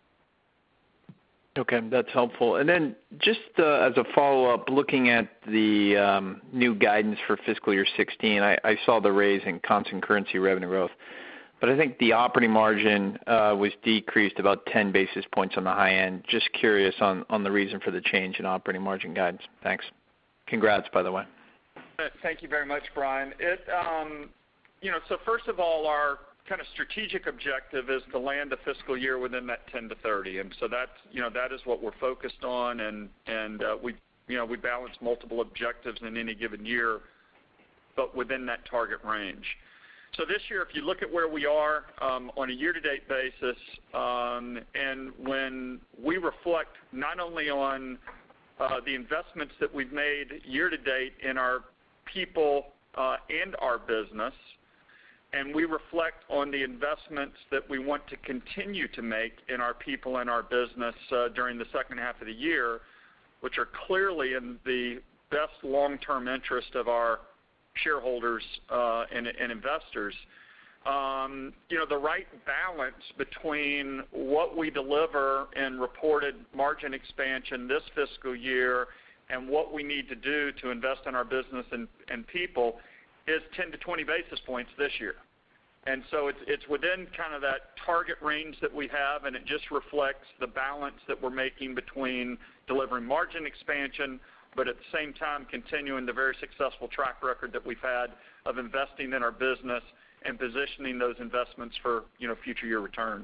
[SPEAKER 8] Okay, that's helpful. And then just uh, as a follow-up, looking at the um, new guidance for fiscal year sixteen, I, I saw the raise in constant currency revenue growth, but I think the operating margin uh, was decreased about ten basis points on the high end. Just curious on, on the reason for the change in operating margin guidance. Thanks. Congrats, by the way.
[SPEAKER 4] Thank you very much, Brian. It, um, you know, so first of all, our kind of strategic objective is to land a fiscal year within that ten to thirty, and so that's, you know, that is what we're focused on, and and uh, we, you know, we balance multiple objectives in any given year, but within that target range. So this year, if you look at where we are um, on a year-to-date basis, um, and when we reflect not only on uh, the investments that we've made year-to-date in our people uh, and our business, and we reflect on the investments that we want to continue to make in our people and our business uh, during the second half of the year, which are clearly in the best long-term interest of our shareholders uh, and, and investors. Um, you know, the right balance between what we deliver in reported margin expansion this fiscal year and what we need to do to invest in our business and, and people is ten to twenty basis points this year. And so it's, it's within kind of that target range that we have, and it just reflects the balance that we're making between delivering margin expansion, but at the same time continuing the very successful track record that we've had of investing in our business and positioning those investments for, you know, future year returns.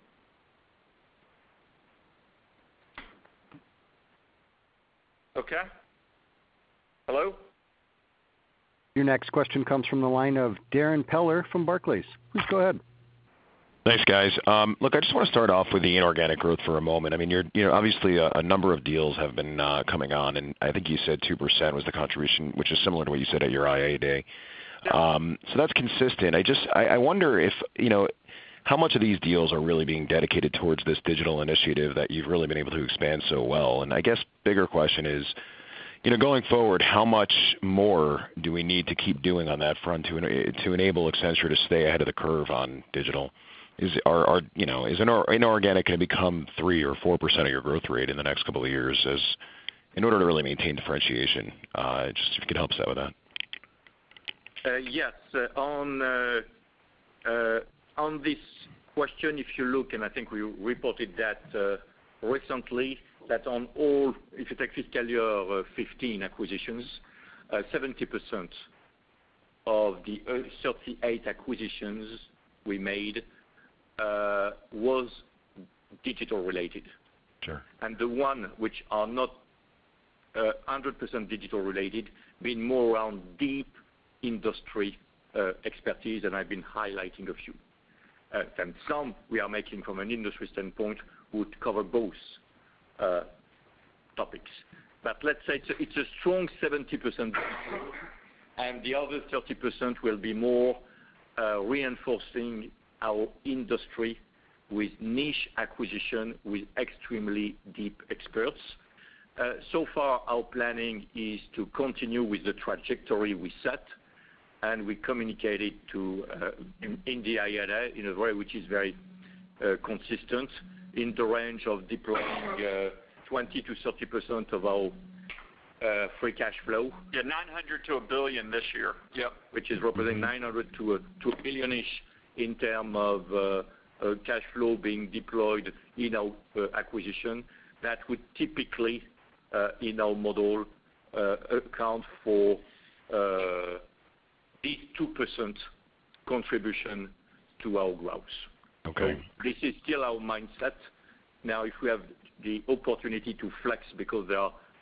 [SPEAKER 4] Okay. Hello?
[SPEAKER 1] Your next question comes from the line of Darrin Peller from Barclays. Please go ahead.
[SPEAKER 9] Thanks, guys. Um, look, I just want to start off with the inorganic growth for a moment. I mean, you're, you know, obviously a, a number of deals have been uh, coming on, and I think you said two percent was the contribution, which is similar to what you said at your I A day. Um, so that's consistent. I just, I, I wonder if, you know, how much of these deals are really being dedicated towards this digital initiative that you've really been able to expand so well? And I guess bigger question is, you know, going forward, how much more do we need to keep doing on that front to to enable Accenture to stay ahead of the curve on digital? Is are, are you know is inorganic going to become three or four percent of your growth rate in the next couple of years, as in order to really maintain differentiation? Uh, just if you could help us out with that.
[SPEAKER 3] Uh, yes, uh, on uh, uh, on this question, if you look, and I think we reported that uh, recently, that on all, if you take fiscal year uh, fifteen acquisitions, uh, seventy percent of the uh, thirty-eight acquisitions we made uh, was digital related.
[SPEAKER 9] Sure.
[SPEAKER 3] And the one which are not uh, one hundred percent digital related, being more around deep industry uh, expertise, and I've been highlighting a few. Uh, and some we are making from an industry standpoint would cover both uh, topics. But let's say it's a, it's a strong seventy percent, and the other thirty percent will be more uh, reinforcing our industry with niche acquisition with extremely deep experts. Uh, so far, our planning is to continue with the trajectory we set, and we communicated to uh, in, in the I A D in a way which is very uh, consistent, in the range of deploying uh, twenty to thirty percent of our uh, free cash flow.
[SPEAKER 4] Yeah, nine hundred to a billion this year.
[SPEAKER 3] Yeah, which is representing nine hundred to a, to a billion-ish in terms of uh, uh, cash flow being deployed in our uh, acquisition. That would typically, uh, in our model, uh, account for uh, this two percent contribution to our growth.
[SPEAKER 9] Okay.
[SPEAKER 3] So this is still our mindset. Now, if we have the opportunity to flex because there are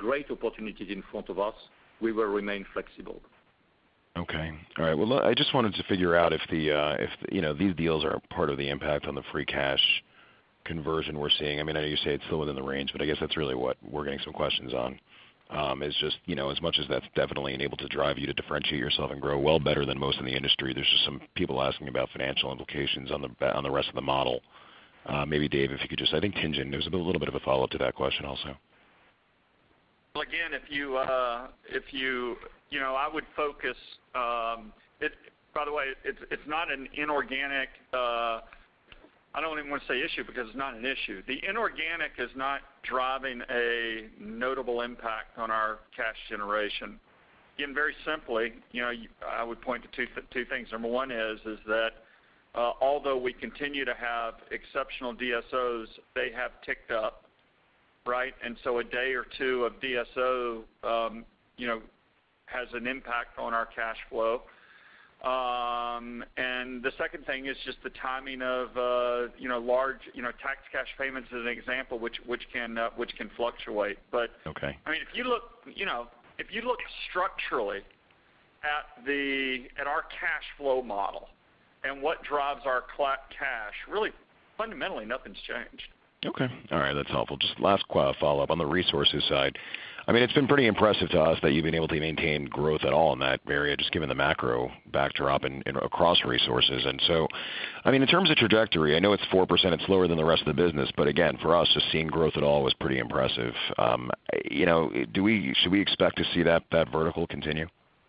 [SPEAKER 3] great opportunities in front of us, we will remain flexible.
[SPEAKER 9] Okay. All right. Well, I just wanted to figure out if the uh, if you know these deals are part of the impact on the free cash conversion we're seeing. I mean, I know you say it's still within the range, but I guess that's really what we're getting some questions on. Um, is just you know as much as that's definitely able to drive you to differentiate yourself and grow well better than most in the industry. There's just some people asking about financial implications on the on the rest of the model. Uh, maybe Dave, if you could just I think Tien-Tsin, there's a little bit of a follow up to that question also.
[SPEAKER 4] Well, again, if you uh, if you you know, I would focus. Um, it. By the way, it's it's not an inorganic. Uh, I don't even want to say issue because it's not an issue. The inorganic is not driving a notable impact on our cash generation. Again, very simply, you know, I would point to two two things. Number one is is that uh, although we continue to have exceptional D S Os, they have ticked up. Right, and so a day or two of D S O, um, you know, has an impact on our cash flow. Um, and the second thing is just the timing of, uh, you know, large, you know, tax cash payments as an example, which which can uh, which can fluctuate. But
[SPEAKER 9] okay,
[SPEAKER 4] I mean, if you look, you know, if you look structurally at the at our cash flow model and what drives our cash, really fundamentally nothing's changed.
[SPEAKER 9] Okay. All right. That's helpful. Just last follow-up on the resources side. I mean, it's been pretty impressive to us that you've been able to maintain growth at all in that area, just given the macro backdrop and, and across resources. And so, I mean, in terms of trajectory, I know it's four percent. It's lower than the rest of the business. But again, for us, just seeing growth at all was pretty impressive. Um, you know, do we should we expect to see that, that vertical continue?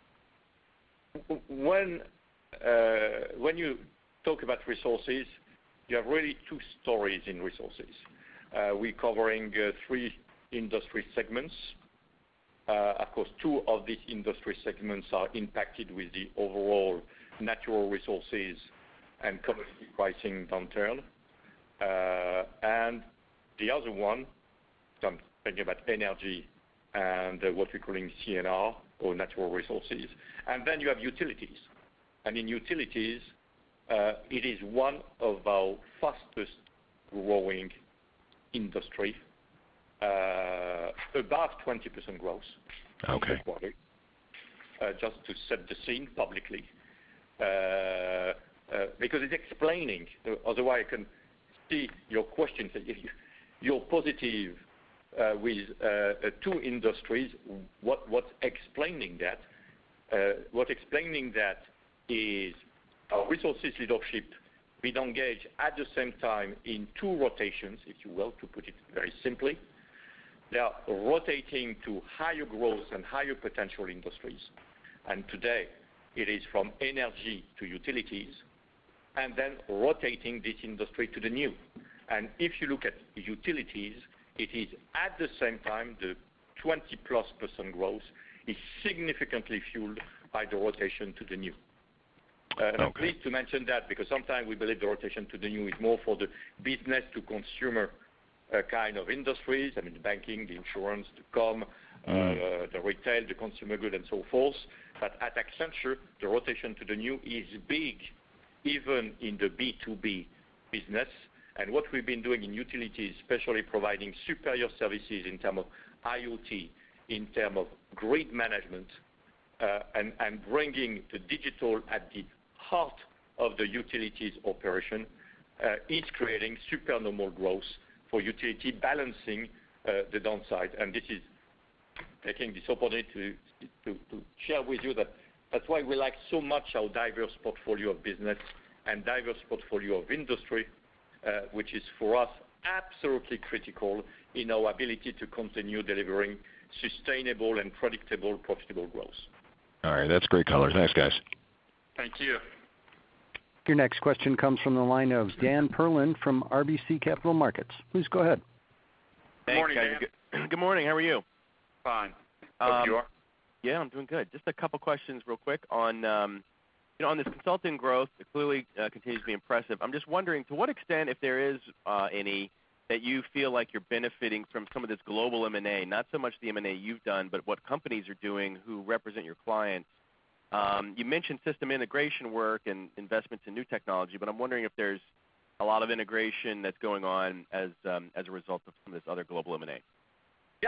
[SPEAKER 3] When, uh, when you talk about resources, you have really two stories in resources. Uh, we're covering uh, three industry segments. Uh, of course, two of these industry segments are impacted with the overall natural resources and commodity pricing downturn. Uh, and the other one, so I'm thinking about energy and uh, what we're calling C N R, or natural resources. And then you have utilities. And in utilities, Uh, it is one of our fastest growing industry, uh, above twenty percent growth.
[SPEAKER 9] Okay.
[SPEAKER 3] Quarter, uh, just to set the scene publicly, uh, uh, because it's explaining. Uh, otherwise, I can see your question. If you, you're positive uh, with uh, two industries, what, what's explaining that? Uh, what's explaining that is our resources leadership been engaged at the same time in two rotations, if you will, to put it very simply. They are rotating to higher growth and higher potential industries. And today, it is from energy to utilities, and then rotating this industry to the new. And if you look at utilities, it is at the same time the twenty plus percent growth is significantly fueled by the rotation to the new. Uh, and okay. I'm pleased to mention that because sometimes we believe the rotation to the new is more for the business to consumer uh, kind of industries. I mean, the banking, the insurance, the com, mm. uh, the retail, the consumer good, and so forth. But at Accenture, the rotation to the new is big, even in the B two B business. And what we've been doing in utilities, especially providing superior services in terms of IoT, in terms of grid management, uh, and, and bringing the digital at the heart of the utilities operation, uh, is creating supernormal growth for utility, balancing uh, the downside. And this is taking this opportunity to, to, to share with you that that's why we like so much our diverse portfolio of business and diverse portfolio of industry, uh, which is for us absolutely critical in our ability to continue delivering sustainable and predictable, profitable growth.
[SPEAKER 9] All right, that's great color. Thanks, guys.
[SPEAKER 4] Thank you.
[SPEAKER 1] Your next question comes from the line of Dan Perlin from R B C Capital Markets. Please go ahead.
[SPEAKER 4] Good morning,
[SPEAKER 10] Thanks,
[SPEAKER 4] Dan.
[SPEAKER 10] Good, good morning. How are you?
[SPEAKER 4] Fine. Hope um, you are.
[SPEAKER 10] Yeah, I'm doing good. Just a couple questions real quick on, um, you know, on this consulting growth. It clearly uh, continues to be impressive. I'm just wondering, to what extent, if there is uh, any, that you feel like you're benefiting from some of this global M and A, not so much the M and A you've done, but what companies are doing who represent your clients. Um, you mentioned system integration work and investments in new technology, but I'm wondering if there's a lot of integration that's going on as um, as a result of some of this other global M and A.
[SPEAKER 3] Yeah,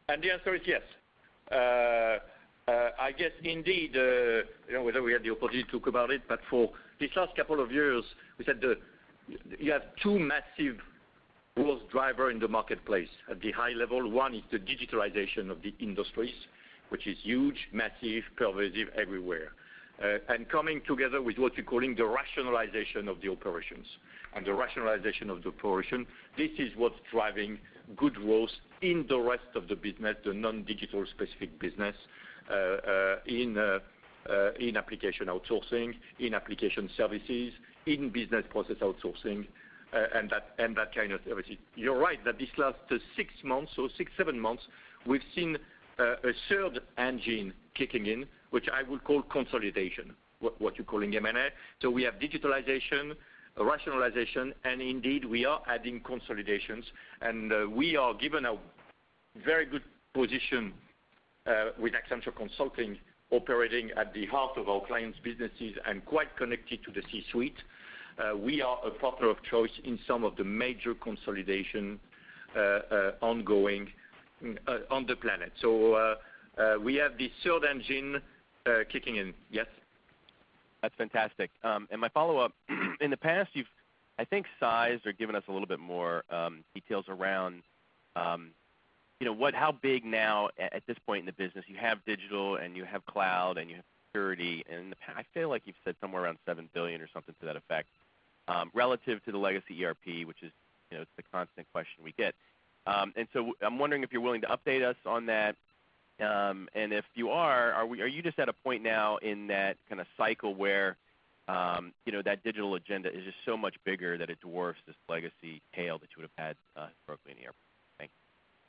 [SPEAKER 3] And the answer is yes. Uh, uh, I guess indeed, uh, you know, whether we had the opportunity to talk about it, but for these last couple of years, we said the, you have two massive growth drivers in the marketplace at the high level. One is the digitalization of the industries, which is huge, massive, pervasive everywhere. Uh, and coming together with what we're calling the rationalization of the operations. And the rationalization of the operation, this is what's driving good growth in the rest of the business, the non-digital specific business, uh, uh, in, uh, uh, in application outsourcing, in application services, in business process outsourcing, uh, and, that, and that kind of services. You're right that this last uh, six months, or six, seven months, we've seen uh, a third engine kicking in, which I would call consolidation, what, what you're calling M and A. So we have digitalization, rationalization, and indeed we are adding consolidations. And uh, we are given a very good position uh, with Accenture Consulting operating at the heart of our clients' businesses and quite connected to the C-suite. Uh, we are a partner of choice in some of the major consolidation uh, uh, ongoing uh, on the planet. So uh, uh, we have the third engine Uh, kicking in. Yes?
[SPEAKER 10] That's fantastic. Um, and my follow-up, in the past you've, I think, sized or given us a little bit more um, details around, um, you know, what, how big now at, at this point in the business you have digital and you have cloud and you have security. And in the past, I feel like you've said somewhere around seven billion dollars or something to that effect, um, relative to the legacy E R P, which is, you know, it's the constant question we get. Um, and so I'm wondering if you're willing to update us on that. Um, and if you are, are, we, are you just at a point now in that kind of cycle where, um, you know, that digital agenda is just so much bigger that it dwarfs this legacy tail that you would have had uh, historically in the E R P? Thank you.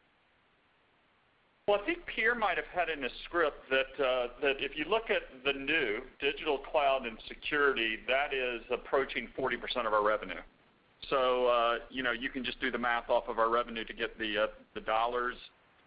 [SPEAKER 4] Well, I think Pierre might have had in his script that uh, that if you look at the new digital, cloud, and security, that is approaching forty percent of our revenue. So, uh, you know, you can just do the math off of our revenue to get the uh, the dollars.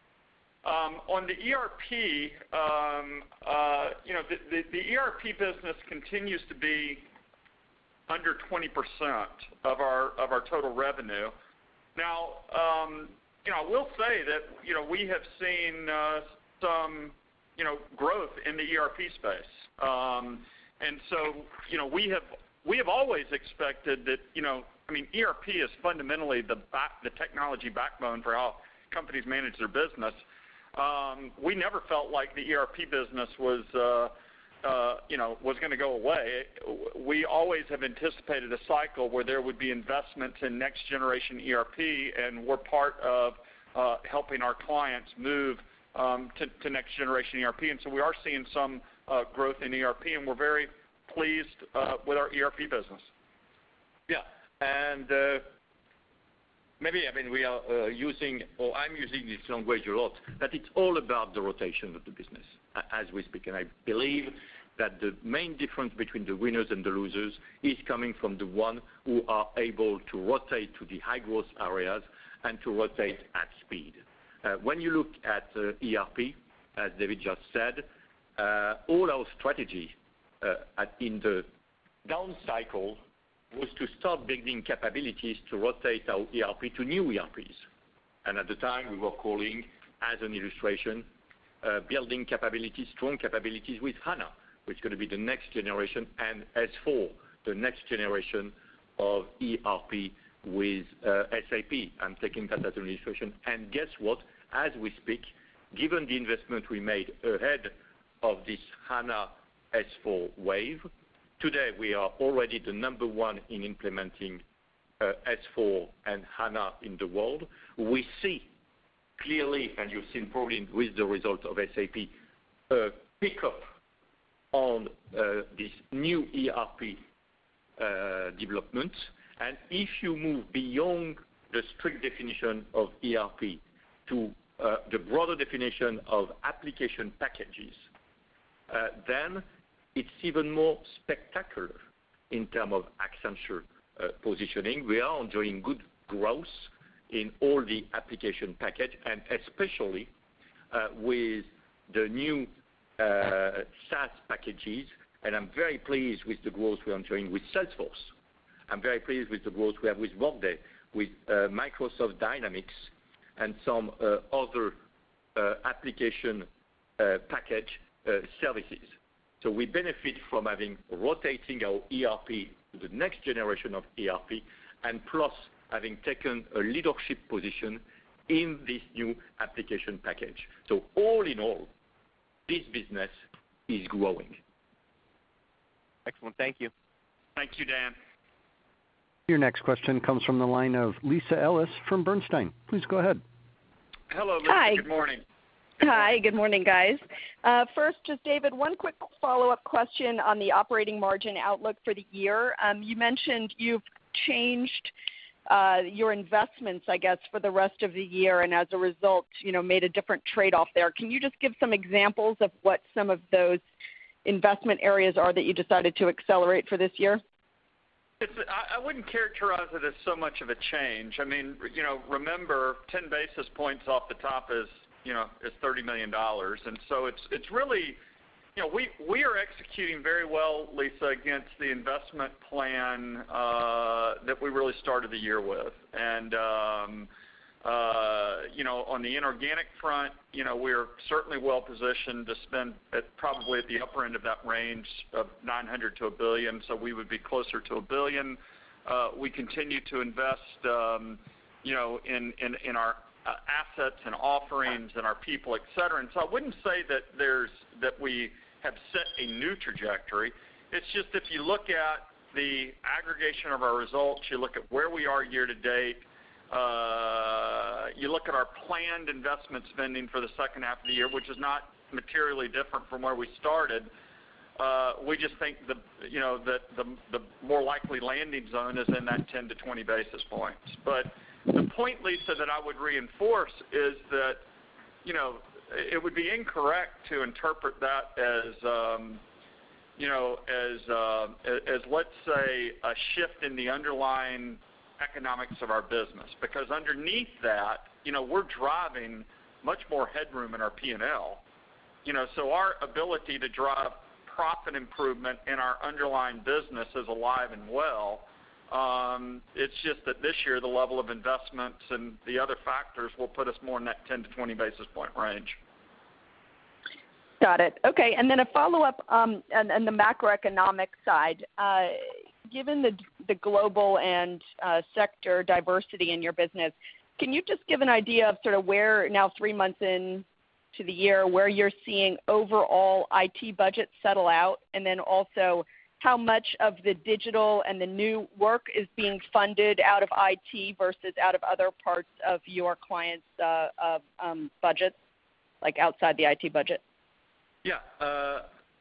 [SPEAKER 4] Um, on the E R P, um, uh, you know, the, the, the E R P business continues to be under twenty percent of our of our total revenue. Now, um, you know, I will say that you know we have seen uh, some you know growth in the E R P space, um, and so you know we have we have always expected that you know I mean E R P is fundamentally the back, the technology backbone for how companies manage their business. Um, we never felt like the E R P business was, uh, uh, you know, was going to go away. We always have anticipated a cycle where there would be investments in next generation E R P, and we're part of uh, helping our clients move um, to, to next generation E R P. And so we are seeing some uh, growth in E R P, and we're very pleased uh, with our E R P business.
[SPEAKER 3] Yeah, and. Uh Maybe, I mean, we are uh, using, or I'm using this language a lot, that it's all about the rotation of the business as we speak. And I believe that the main difference between the winners and the losers is coming from the one who are able to rotate to the high growth areas and to rotate at speed. Uh, when you look at uh, E R P, as David just said, uh, all our strategy uh, at, in the down cycle was to start building capabilities to rotate our E R P to new E R Ps. And at the time, we were calling, as an illustration, uh, building capabilities, strong capabilities with HANA, which is going to be the next generation, and S four, the next generation of E R P with uh, S A P. I'm taking that as an illustration. And guess what? As we speak, given the investment we made ahead of this HANA S four wave, today, we are already the number one in implementing uh, S four and HANA in the world. We see clearly, and you've seen probably with the result of S A P, a pickup on uh, this new E R P uh, development. And if you move beyond the strict definition of E R P to uh, the broader definition of application packages, uh, then it's even more spectacular in terms of Accenture uh, positioning. We are enjoying good growth in all the application package, and especially uh, with the new uh, SaaS packages. And I'm very pleased with the growth we are enjoying with Salesforce. I'm very pleased with the growth we have with Workday, with uh, Microsoft Dynamics, and some uh, other uh, application uh, package uh, services. So we benefit from having rotating our E R P to the next generation of E R P, and plus having taken a leadership position in this new application package. So all in all, this business is growing.
[SPEAKER 10] Excellent. Thank you.
[SPEAKER 4] Thank you, Dan.
[SPEAKER 1] Your next question comes from the line of Lisa Ellis from Bernstein. Please go ahead.
[SPEAKER 4] Hello, Lisa.
[SPEAKER 11] Hi.
[SPEAKER 4] Good morning.
[SPEAKER 11] Hi, good morning, guys. Uh, first, just David, one quick follow-up question on the operating margin outlook for the year. Um, you mentioned you've changed uh, your investments, I guess, for the rest of the year, and as a result, you know, made a different trade-off there. Can you just give some examples of what some of those investment areas are that you decided to accelerate for this year?
[SPEAKER 4] It's, I, I wouldn't characterize it as so much of a change. I mean, you know, remember, ten basis points off the top is, you know, is thirty million dollars. And so it's it's really, you know, we, we are executing very well, Lisa, against the investment plan uh, that we really started the year with. And, um, uh, you know, on the inorganic front, you know, we're certainly well positioned to spend at probably at the upper end of that range of nine hundred to a billion, so we would be closer to a billion. Uh, we continue to invest, um, you know, in, in, in our Uh, assets and offerings and our people, et cetera. And so I wouldn't say that there's that we have set a new trajectory. It's just if you look at the aggregation of our results, you look at where we are year to date, uh, you look at our planned investment spending for the second half of the year, which is not materially different from where we started. Uh, we just think the you know that the the more likely landing zone is in that ten to twenty basis points. But the point, Lisa, that I would reinforce is that, you know, it would be incorrect to interpret that as, um, you know, as, uh, as let's say, a shift in the underlying economics of our business. Because underneath that, you know, we're driving much more headroom in our P and L. You know, so our ability to drive profit improvement in our underlying business is alive and well. Um, it's just that this year the level of investments and the other factors will put us more in that ten to twenty basis point range.
[SPEAKER 11] Got it. Okay, and then a follow-up um, on, on the macroeconomic side. Uh, given the, the global and uh, sector diversity in your business, can you just give an idea of sort of where, now three months in to the year, where you're seeing overall I T budgets settle out, and then also how much of the digital and the new work is being funded out of I T versus out of other parts of your clients' uh, uh, um, budgets, like outside the I T budget?
[SPEAKER 3] Yeah. Uh,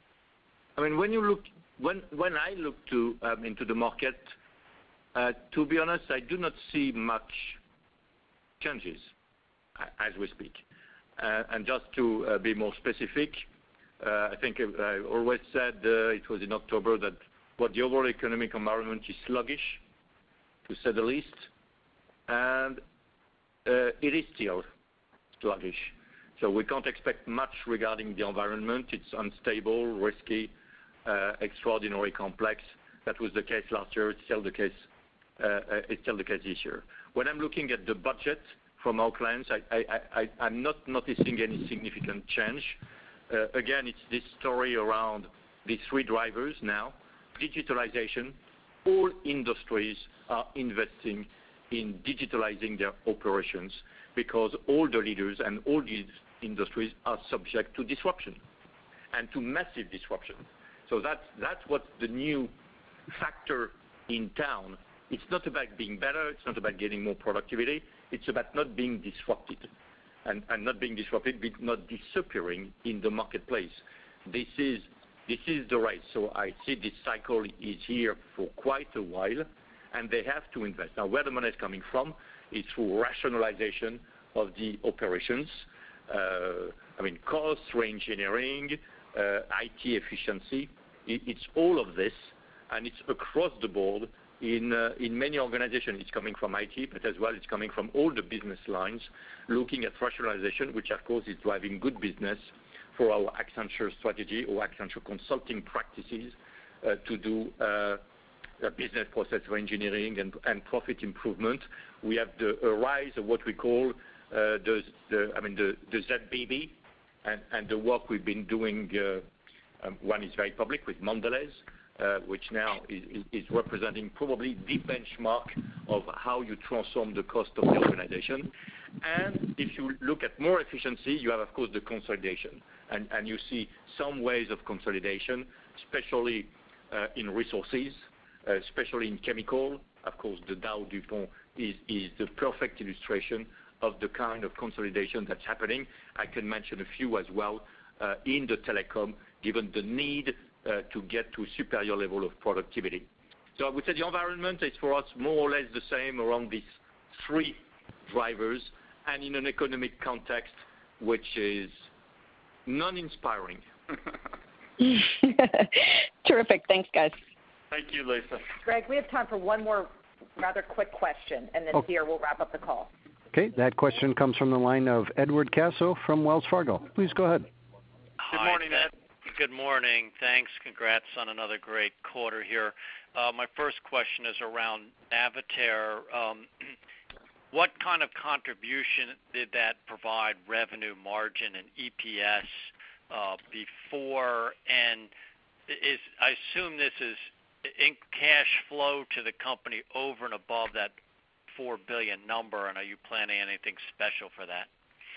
[SPEAKER 3] I mean, when you look, when when I look to um, into the market, uh, to be honest, I do not see much changes as we speak. Uh, and just to uh, be more specific, Uh, I think I always said uh, it was in October that what the overall economic environment is sluggish, to say the least, and uh, it is still sluggish. So we can't expect much regarding the environment. It's unstable, risky, uh, extraordinarily complex. That was the case last year. It's still the case. Uh, it's still the case this year. When I'm looking at the budget from our clients, I, I, I, I'm not noticing any significant change. Uh, again, it's this story around the three drivers now. Digitalization. All industries are investing in digitalizing their operations because all the leaders and all these industries are subject to disruption and to massive disruption. So that's, that's what's the new factor in town. It's not about being better. It's not about getting more productivity. It's about not being disrupted. And, and not being disrupted, but not disappearing in the marketplace. This is this is the race. So I see this cycle is here for quite a while, and they have to invest. Now, where the money is coming from is through rationalization of the operations. Uh, I mean, cost, re-engineering, uh, I T efficiency. It, it's all of this, and it's across the board. In, uh, in many organizations, it's coming from I T, but as well it's coming from all the business lines, looking at rationalization, which of course is driving good business for our Accenture strategy or Accenture consulting practices uh, to do uh, a business process reengineering and, and profit improvement. We have the a rise of what we call uh, the, the, I mean, the, the Z B B and, and the work we've been doing. Uh, um, one is very public with Mondelez, uh, which now is, is representing probably the benchmark of how you transform the cost of the organization. And if you look at more efficiency, you have, of course, the consolidation. And, and you see some ways of consolidation, especially uh, in resources, uh, especially in chemical. Of course, the Dow DuPont is, is the perfect illustration of the kind of consolidation that's happening. I can mention a few as well uh, in the telecom, given the need uh, to get to a superior level of productivity. So I would say the environment is for us more or less the same around these three drivers, and in an economic context which is non-inspiring.
[SPEAKER 11] Terrific. Thanks, guys.
[SPEAKER 4] Thank you, Lisa.
[SPEAKER 2] Greg, we have time for one more rather quick question, and then
[SPEAKER 1] oh.
[SPEAKER 2] Pierre will wrap up the call.
[SPEAKER 1] Okay, that question comes from the line of Edward Caso from Wells Fargo. Please go ahead.
[SPEAKER 4] Good morning, Ed.
[SPEAKER 12] Good morning. Thanks. Congrats on another great quarter here. Uh, my first question is around Navitaire. Um, what kind of contribution did that provide, revenue, margin, and E P S uh, before? And is I assume this is in cash flow to the company over and above that four billion dollars number, and are you planning anything special for that?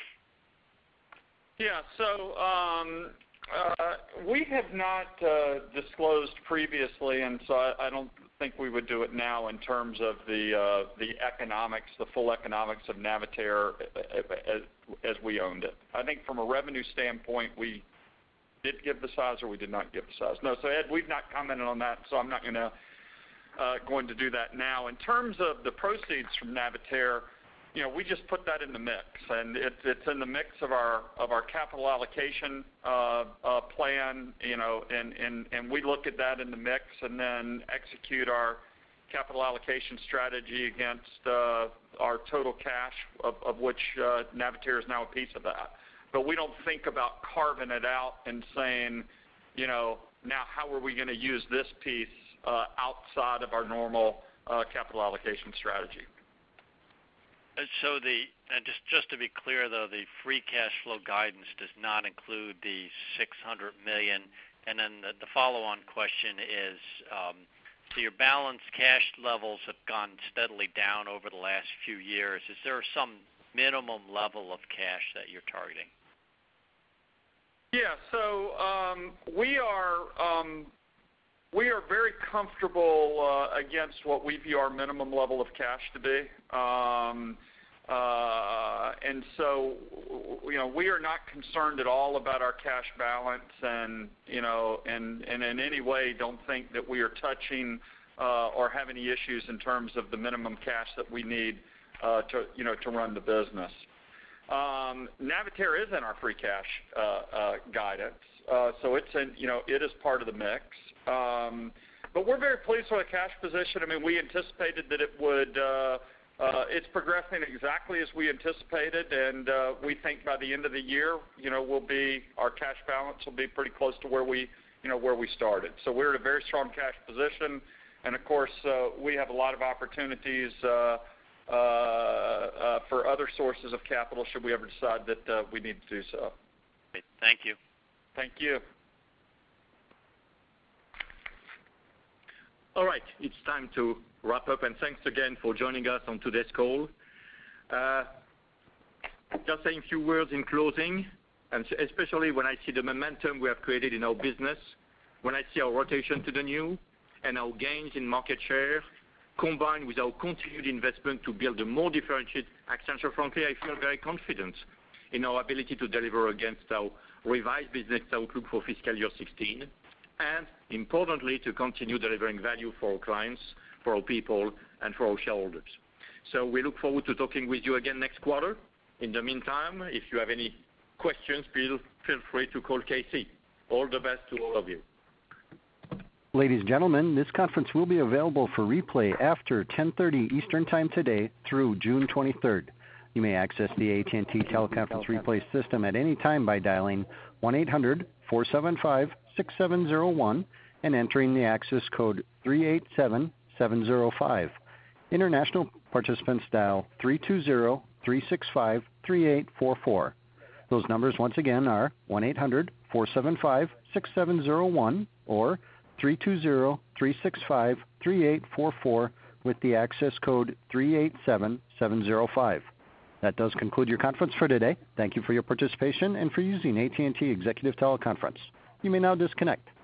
[SPEAKER 4] Yeah, so um, uh, we have not uh, disclosed previously, and so I, I don't think we would do it now in terms of the uh, the economics, the full economics of Navitaire as, as we owned it. I think from a revenue standpoint, we did give the size or we did not give the size. No, so Ed, we've not commented on that, so I'm not going to uh, going to do that now. In terms of the proceeds from Navitaire, you know, we just put that in the mix, and it, it's in the mix of our of our capital allocation uh, uh, plan. You know, and, and and we look at that in the mix, and then execute our capital allocation strategy against uh, our total cash, of, of which uh, Navitaire is now a piece of that. But we don't think about carving it out and saying, you know, now how are we going to use this piece uh, outside of our normal uh, capital allocation strategy.
[SPEAKER 12] So the and just just to be clear, though, the free cash flow guidance does not include the six hundred million dollars. And then the, the follow-on question is, um, so your balance cash levels have gone steadily down over the last few years. Is there some minimum level of cash that you're targeting?
[SPEAKER 4] Yeah. So um, we are um, we are very comfortable uh, against what we view our minimum level of cash to be. Um, Uh, and so, you know, we are not concerned at all about our cash balance, and you know, and, and in any way don't think that we are touching uh, or have any issues in terms of the minimum cash that we need uh, to, you know, to run the business. Um, Navitaire is in our free cash uh, uh, guidance, uh, so it's in, you know, it is part of the mix. Um, but we're very pleased with the cash position. I mean, we anticipated that it would. Uh, Uh, it's progressing exactly as we anticipated, and uh, we think by the end of the year, you know, we'll be our cash balance will be pretty close to where we, you know, where we started. So we're in a very strong cash position, and of course, uh, we have a lot of opportunities uh, uh, uh, for other sources of capital should we ever decide that uh, we need to do so.
[SPEAKER 12] Great. Thank you.
[SPEAKER 4] Thank you.
[SPEAKER 3] All right, it's time to wrap up, and thanks again for joining us on today's call. Uh, just saying a few words in closing, and especially when I see the momentum we have created in our business, when I see our rotation to the new and our gains in market share, combined with our continued investment to build a more differentiated Accenture, frankly, I feel very confident in our ability to deliver against our revised business outlook for fiscal year sixteen, and importantly, to continue delivering value for our clients, for our people, and for our shareholders. So we look forward to talking with you again next quarter. In the meantime, if you have any questions, feel, feel free to call Casey. All the best to all of you.
[SPEAKER 1] Ladies and gentlemen, this conference will be available for replay after ten thirty Eastern Time today through June twenty-third. You may access the A T and T teleconference replay system at any time by dialing one eight hundred, four seven five, six seven zero one and entering the access code three eight seven, seven zero five. International participants dial three two zero, three six five, three eight four four. Those numbers once again are one eight hundred, four seven five, six seven zero one or three two zero, three six five, three eight four four with the access code three eight seven seven zero five. That does conclude your conference for today. Thank you for your participation and for using A T and T Executive Teleconference. You may now disconnect.